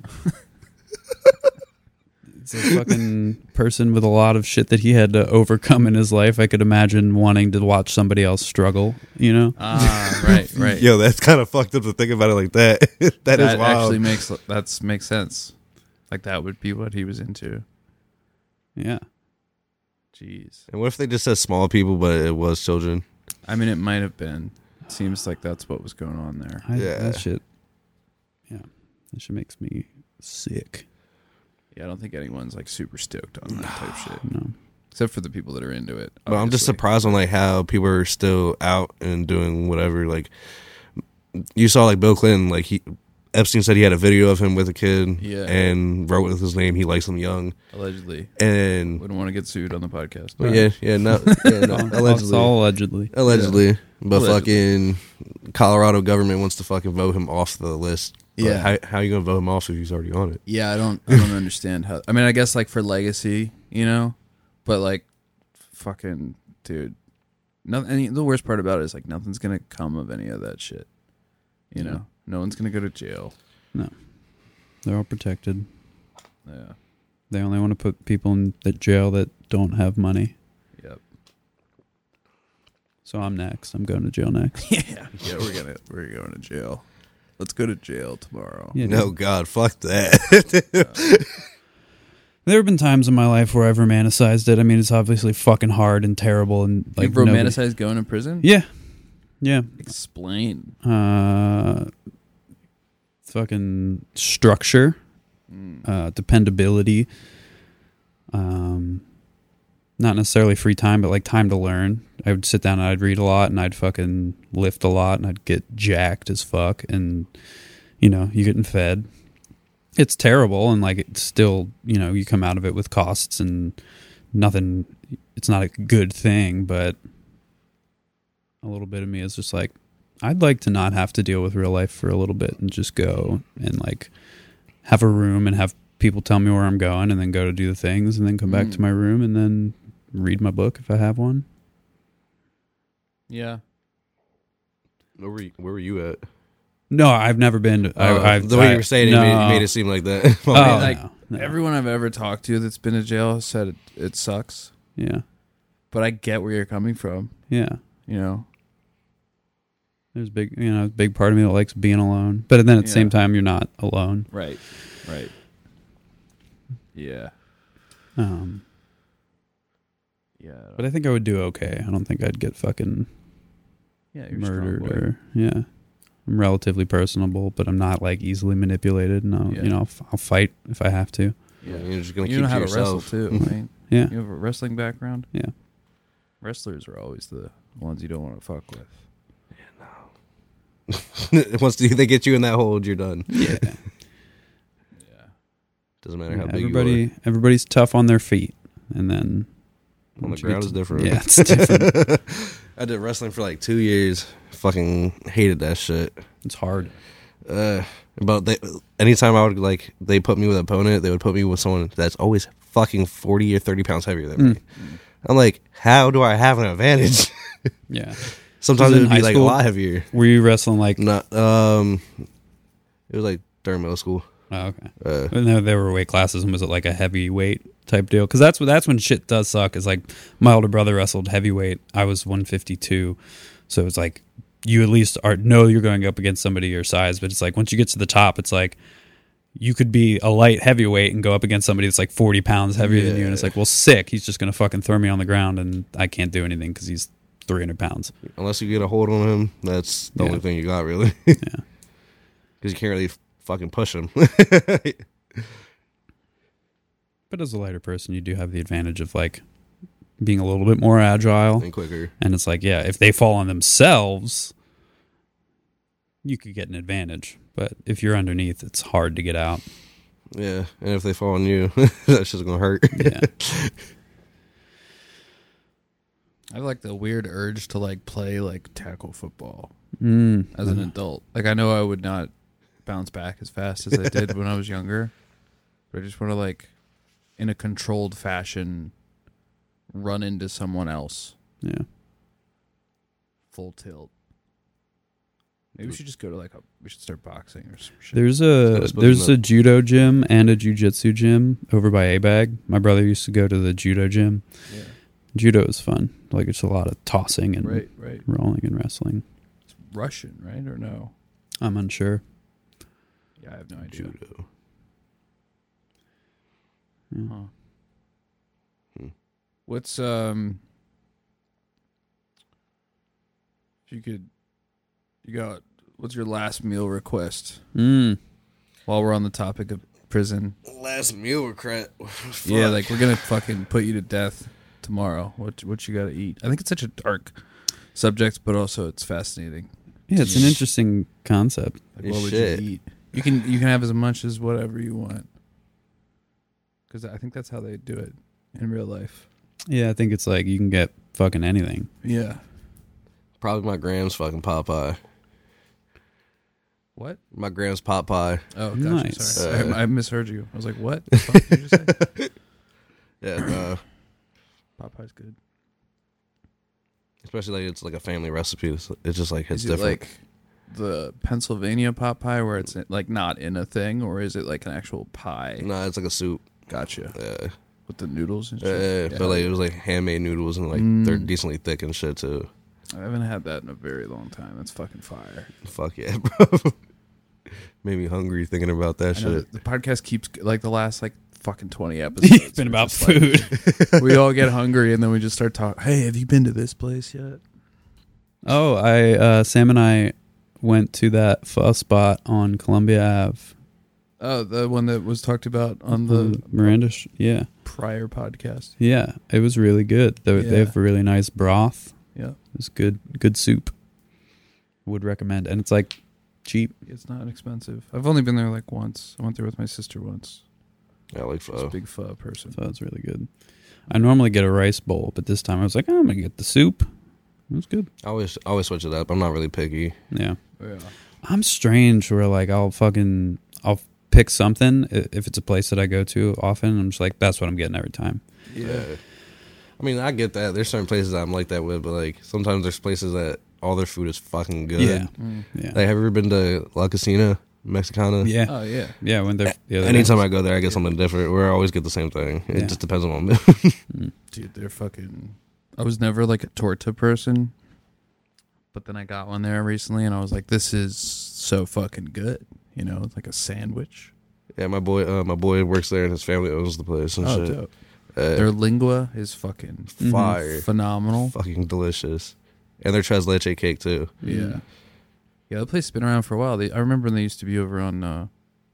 it's a fucking person with a lot of shit that he had to overcome in his life. I could imagine wanting to watch somebody else struggle, you know? Ah, right. Yo, that's kind of fucked up to think about it like that. that is wild. actually makes sense. Like that would be what he was into. Yeah. Jeez. And what if they just said small people, but it was children? I mean, it might have been. It seems like that's what was going on there. Yeah. That shit makes me sick. Yeah, I don't think anyone's like super stoked on that type shit. No. Except for the people that are into it. But I'm just obviously. surprised on like how people are still out and doing whatever. Like you saw, like Bill Clinton, like Epstein said he had a video of him with a kid, Yeah. and wrote with his name. He likes him young, Allegedly. and Wouldn't want to get sued on the podcast. no, allegedly, All allegedly. allegedly. But Allegedly. fucking Colorado government wants to fucking vote him off the list. But Yeah. how you gonna vote him off if he's already on it? Yeah, I don't understand how. I mean, I guess like for legacy, you know, but like, fucking dude, nothing. And the worst part about it is like nothing's gonna come of any of that shit. You know, no one's gonna go to jail. No. They're all protected. Yeah. They only want to put people in the jail that don't have money. Yep. So I'm next. I'm going to jail next. Yeah. We're going to jail. Let's go to jail tomorrow. Yeah, No, dude. God, fuck that. There have been times in my life where I've romanticized it. I mean, it's obviously fucking hard and terrible and like You've romanticized going to prison? Yeah. Yeah. Explain. Fucking structure, dependability, not necessarily free time, but like time to learn. I would sit down and I'd read a lot and I'd fucking lift a lot and I'd get jacked as fuck, and you know, you're getting fed. It's terrible, and like it's still, you know, you come out of it with costs and nothing. It's not a good thing, but a little bit of me is just like, I'd like to not have to deal with real life for a little bit and just go and like have a room and have people tell me where I'm going and then go to do the things and then come back to my room and then read my book if I have one. Yeah. Where were you at? No, I've never been to, The way you were saying it made it seem like that. Oh, like no. everyone I've ever talked to that's been to jail said it sucks, Yeah. but I get where you're coming from. Yeah. You know. There's a big part of me that likes being alone. But then at the same time, you're not alone. Right. Yeah. Yeah. But I think I would do okay. I don't think I'd get fucking Yeah. You're murdered strong boy. or, yeah. I'm relatively personable, but I'm not like easily manipulated. And I'll, Yeah. you know, I'll fight if I have to. Yeah. You're just gonna You keep know to how to yourself. wrestle too, right? Yeah. You have a wrestling background? Yeah. Wrestlers are always the ones you don't want to fuck with. Once they get you in that hold, you're done. Yeah. Doesn't matter how big you are. Everybody's tough on their feet. And then On the once you ground get is to- different. Yeah, it's different. I did wrestling for like 2 years. Fucking hated that shit. It's hard. But anytime I would they put me with an opponent, they would put me with someone that's always fucking 40 or 30 pounds heavier than me. I'm like, how do I have an advantage? Yeah. Sometimes Was it it would in be high like a school? lot heavier. Were you wrestling like? Not it was like during middle school. Oh, okay. And there were weight classes, and was it like a heavyweight type deal? Because that's when shit does suck. Is like my older brother wrestled heavyweight. I was 152, so it's like you at least know you're going up against somebody your size. But it's like once you get to the top, it's like you could be a light heavyweight and go up against somebody that's like 40 pounds heavier than you, and it's like, well, sick. He's just gonna fucking throw me on the ground, and I can't do anything because he's 300 pounds. Unless you get a hold on him, that's the Yeah. only thing you got, really. Yeah. Because you can't really fucking push him. But as a lighter person, you do have the advantage of like being a little bit more agile. and quicker. And it's like, yeah, if they fall on themselves, you could get an advantage. But if you're underneath, it's hard to get out. Yeah, and if they fall on you, that's just gonna hurt. Yeah. I have like the weird urge to like play like tackle football Mm. as an adult. Like I know I would not bounce back as fast as I did when I was younger. But I just want to, like, in a controlled fashion, run into someone else. Yeah. Full tilt. Maybe we should just go to we should start boxing or some shit. There's supposed a judo gym and a jiu-jitsu gym over by A-Bag. My brother used to go to the judo gym. Yeah. Judo is fun. Like, it's a lot of tossing and Right. rolling and wrestling. It's Russian, right? Or no? I'm unsure. Yeah, I have no idea. Judo. Yeah. Huh. What's what's your last meal request? While we're on the topic of prison. Last meal request. Yeah, like we're gonna fucking put you to death tomorrow. What you gotta eat? I think it's such a dark subject, but also it's fascinating. Yeah, it's an interesting concept. Like, It's what would shit. you eat? You can have as much as whatever you want. Because I think that's how they do it in real life. Yeah, I think it's like you can get fucking anything. Yeah. Probably my grand's fucking Popeye. What? My grand's Popeye. Oh, gotcha. Nice. Sorry. I misheard you. I was like, what the fuck did you say? Yeah, Popeye's good. especially like it's like a family recipe. It's just like it's Is it different. like the Pennsylvania pot pie where it's like not in a thing, or is it like an actual pie? Nah, it's like a soup. Gotcha. Yeah, With the noodles and shit. but like it was like handmade noodles and like they're decently thick and shit too. I haven't had that in a very long time. That's fucking fire. Fuck yeah, bro. Made me hungry thinking about that I know shit. the podcast keeps like the last like fucking 20 episodes. It's been are about just, like, food. we all get hungry and then we just start talking. Hey, have you been to this place yet? Oh, Sam and I went to that pho spot on Columbia Ave. Oh, the one that was talked about on the Miranda. Yeah. prior podcast. Yeah, it was really good. They Yeah. have a really nice broth. Yeah. It's good soup. Would recommend. And it's like cheap. It's not expensive. I've only been there like once. I went there with my sister once. Yeah, I like She's a pho. big pho person. So it's really good. I normally get a rice bowl, but this time I was like, I'm going to get the soup. It was good. I always switch it up. I'm not really picky. Yeah. Yeah. I'm strange where like I'll pick something if it's a place that I go to often. I'm just like, that's what I'm getting every time. Yeah. I mean, I get that. There's certain places I'm like that with, but like sometimes there's places that all their food is fucking good. Yeah. Mm. Yeah. Like, have you ever been to La Casina, Mexicana? Yeah. Oh, yeah. Yeah. When they're the other Anytime day. I go there, I get something different. Or I always get the same thing. It Yeah. just depends on what I'm doing. Dude, they're fucking... I was never like a torta person, but then I got one there recently and I was like, this is so fucking good. You know, it's like a sandwich. Yeah, my boy works there and his family owns the place and Oh, shit. dope. Their lingua is fucking Fire. phenomenal. Fucking delicious. And their tres leche cake too. Yeah. Yeah, the place has been around for a while. I remember when they used to be over on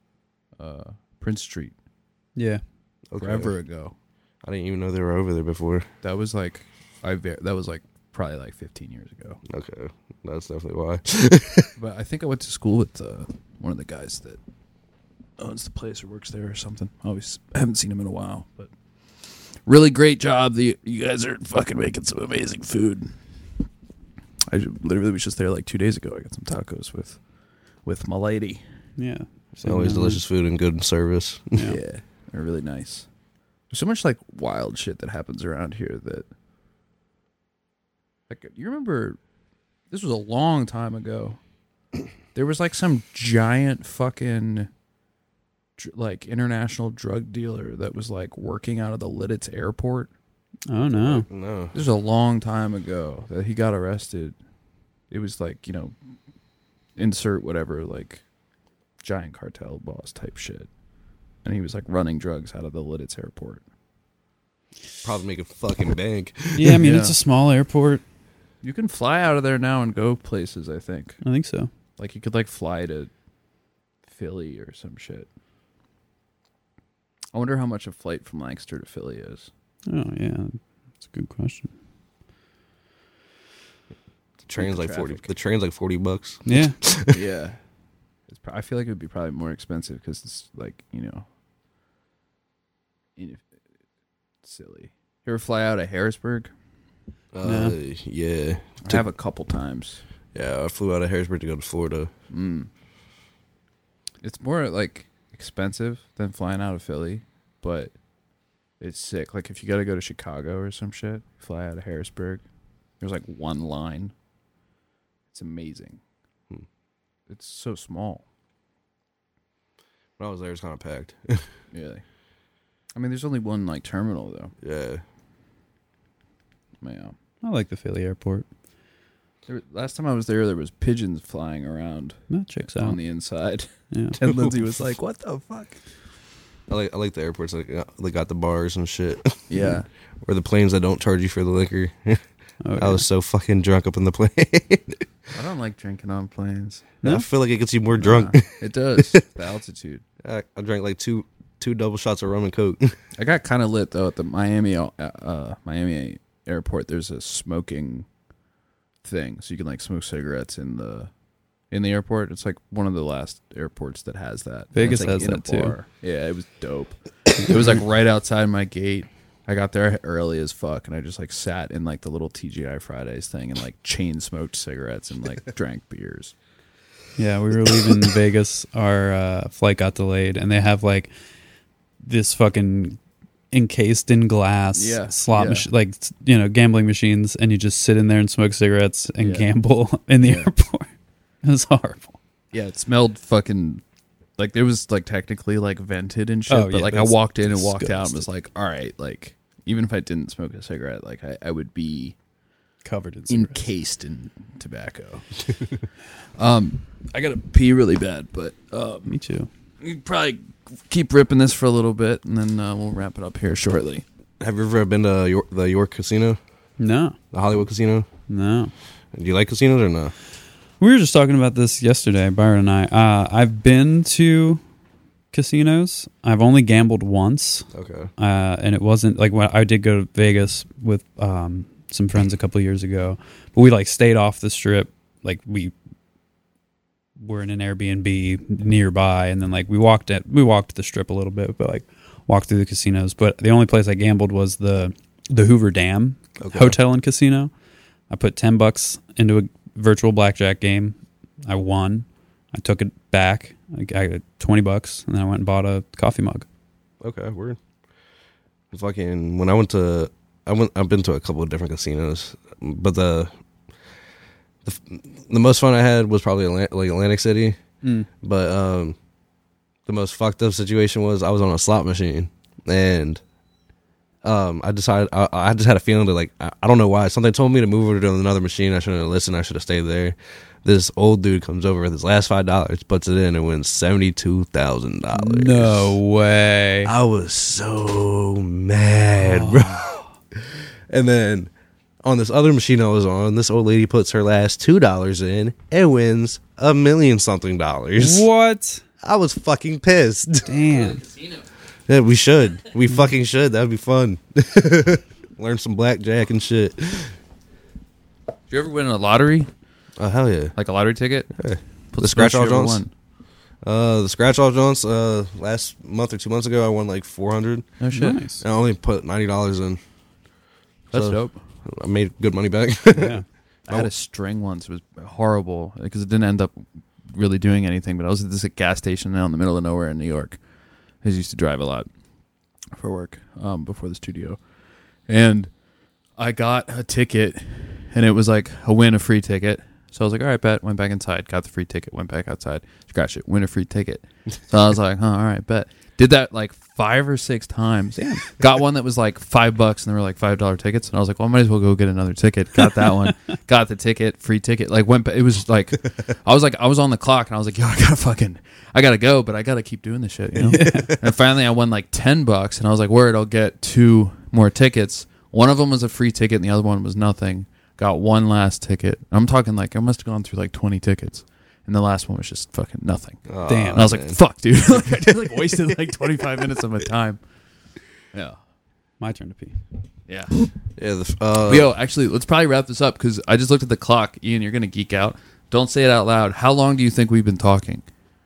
Prince Street Yeah. Okay. forever ago. I didn't even know they were over there before. That was like probably like 15 years ago. Okay. That's definitely why. But I think I went to school with one of the guys that owns the place or works there or something. I haven't seen him in a while, but really great job. You guys are fucking making some amazing food. I literally was just there like 2 days ago. I got some tacos with my lady. Yeah. Always delicious food and good service. Yeah. Yeah, they're really nice. There's so much like wild shit that happens around here that, like, you remember, this was a long time ago. There was like some giant fucking like international drug dealer that was like working out of the Lidditz airport. Oh no. No. This was a long time ago that he got arrested. It was like, you know, insert whatever, like giant cartel boss type shit. And he was like running drugs out of the Lidditz airport. Probably make a fucking bank. Yeah, I mean Yeah. it's a small airport. You can fly out of there now and go places, I think. I think so. Like you could like fly to Philly or some shit. I wonder how much a flight from Lancaster to Philly is. Oh yeah. That's a good question. The train's like Traffic. 40. The train's like $40. Yeah. Yeah. I feel like it would be probably more expensive because it's like, you know, silly. You ever fly out of Harrisburg? Yeah. I have a couple times. Yeah, I flew out of Harrisburg to go to Florida. It's more like expensive than flying out of Philly, but it's sick. Like if you got to go to Chicago or some shit, fly out of Harrisburg. There's like one line. It's amazing. It's so small. When I was there, it was kind of packed. Really. I mean, there's only one like terminal though. Yeah. Man. I like the Philly airport. Last time I was there was pigeons flying around That checks on out. the inside. Yeah. And Lindsay was like, "What the fuck?" I like the airports. Like they got the bars and shit. Yeah. Or the planes that don't charge you for the liquor. Oh, I was so fucking drunk up in the plane. I don't like drinking on planes. I feel like it gets you more drunk. Nah, it does. The altitude. I drank like two double shots of rum and Coke. I got kind of lit though at the Miami airport. There's a smoking thing, so you can like smoke cigarettes in the airport. It's like one of the last airports that has that. Vegas It's, like, has in a that, too. bar. Yeah, it was dope. It was like right outside my gate. I got there early as fuck, and I just like sat in like the little TGI Fridays thing and like chain smoked cigarettes and like drank beers. Yeah, we were leaving Vegas. Our flight got delayed, and they have like this fucking encased in glass slot machine, like gambling machines, and you just sit in there and smoke cigarettes and gamble in the airport. It was horrible. Yeah, it smelled fucking like it was like technically like vented and shit, Oh, but yeah, like I that's walked in and walked out and disgusting. was like, all right, like even if I didn't smoke a cigarette, like I would be Covered in cigarettes. encased in tobacco. I gotta pee really bad, but Me too. we could probably keep ripping this for a little bit, and then we'll wrap it up here shortly. Have you ever been to the York Casino? No. The Hollywood Casino? No. Do you like casinos or no? We were just talking about this yesterday, Byron and I. I've been to casinos. I've only gambled once. Okay. And it wasn't like when I did go to Vegas with some friends a couple years ago, but we like stayed off the strip. Like we were in an Airbnb nearby, and then like we walked the strip a little bit, but like walked through the casinos. But the only place I gambled was the Hoover Dam Hotel and Casino. I put $10 into a virtual blackjack game. I won. I took it back. I got $20, and then I went and bought a coffee mug. Okay, word. Fucking when I've been to a couple of different casinos, but the most fun I had was probably Atlantic City. But the most fucked up situation was I was on a slot machine, and I decided I just had a feeling that I don't know why something told me to move over to another machine. I shouldn't have listened. I should have stayed there. This old dude comes over with his last $5, puts it in, and wins $72,000. No way. I was so mad, bro. And then on this other machine I was on, this old lady puts her last $2 in and wins $1 million something. What? I was fucking pissed. Damn. Yeah, we should. We fucking should. That would be fun. Learn some blackjack and shit. Did you ever win a lottery? Oh, hell yeah. Like a lottery ticket? Yeah. What's The scratch most off you ever Jones? won? The scratch off Jones, last month or 2 months ago, I won like $400. No shit. Nice. I only put $90 in. That's So, dope. I made good money back. Yeah. I had a string once. It was horrible because it didn't end up really doing anything. But I was at this gas station out in the middle of nowhere in New York. I used to drive a lot for work before the studio. And I got a ticket, and it was like a win, a free ticket. So I was like, all right, bet. Went back inside, got the free ticket, went back outside, scratched it, win a free ticket. So I was like, all right, bet. Did that like 5 or 6 times. Damn. Got one that was like $5 and there were like $5 tickets. And I was like, well, I might as well go get another ticket. Got that one. Got the ticket, free ticket. Like went, it was like, I was on the clock and I was like, yo, I gotta go, but I gotta keep doing this shit, you know? Yeah. And finally I won like $10 and I was like, word, I'll get 2 more tickets. One of them was a free ticket and the other one was nothing. Got one last ticket. I'm talking like I must have gone through like 20 tickets. And the last one was just fucking nothing. Oh, Damn. And I was like, fuck, dude. Like, I just like wasted like 25 minutes of my time. Yeah. My turn to pee. Yeah. yeah. Yo, actually, let's probably wrap this up because I just looked at the clock. Ian, you're going to geek out. Don't say it out loud. How long do you think we've been talking?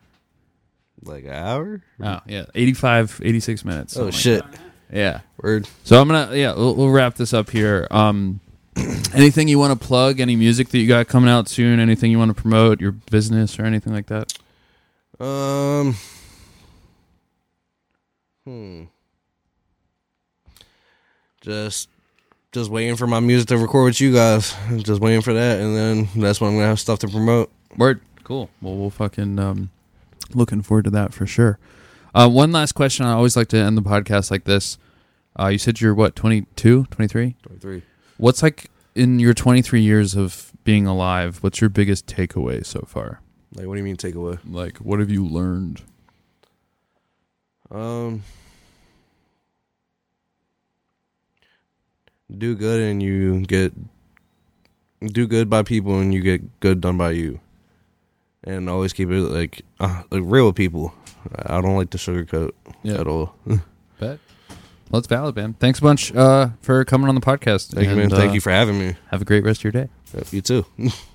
like an hour? Oh, yeah. 85, 86 minutes. Oh, something like shit. that. Yeah. Word. So I'm going to, we'll wrap this up here. Anything you want to plug? Any music that you got coming out soon? Anything you want to promote? Your business or anything like that? Just waiting for my music to record with you guys. Just waiting for that, and then that's when I'm gonna have stuff to promote. Word. Cool. Well, we'll fucking looking forward to that for sure. One last question. I always like to end the podcast like this. You said you're what, 22, 23? 23. What's like in your 23 years of being alive, what's your biggest takeaway so far? Like, what do you mean takeaway? Like, what have you learned? Do good and you do good by people and you get good done by you. And always keep it like real with people. I don't like to sugarcoat at all. Bet. Well, it's valid, man. Thanks a bunch for coming on the podcast. Thank you, man. Thank you for having me. Have a great rest of your day. Yep, you too.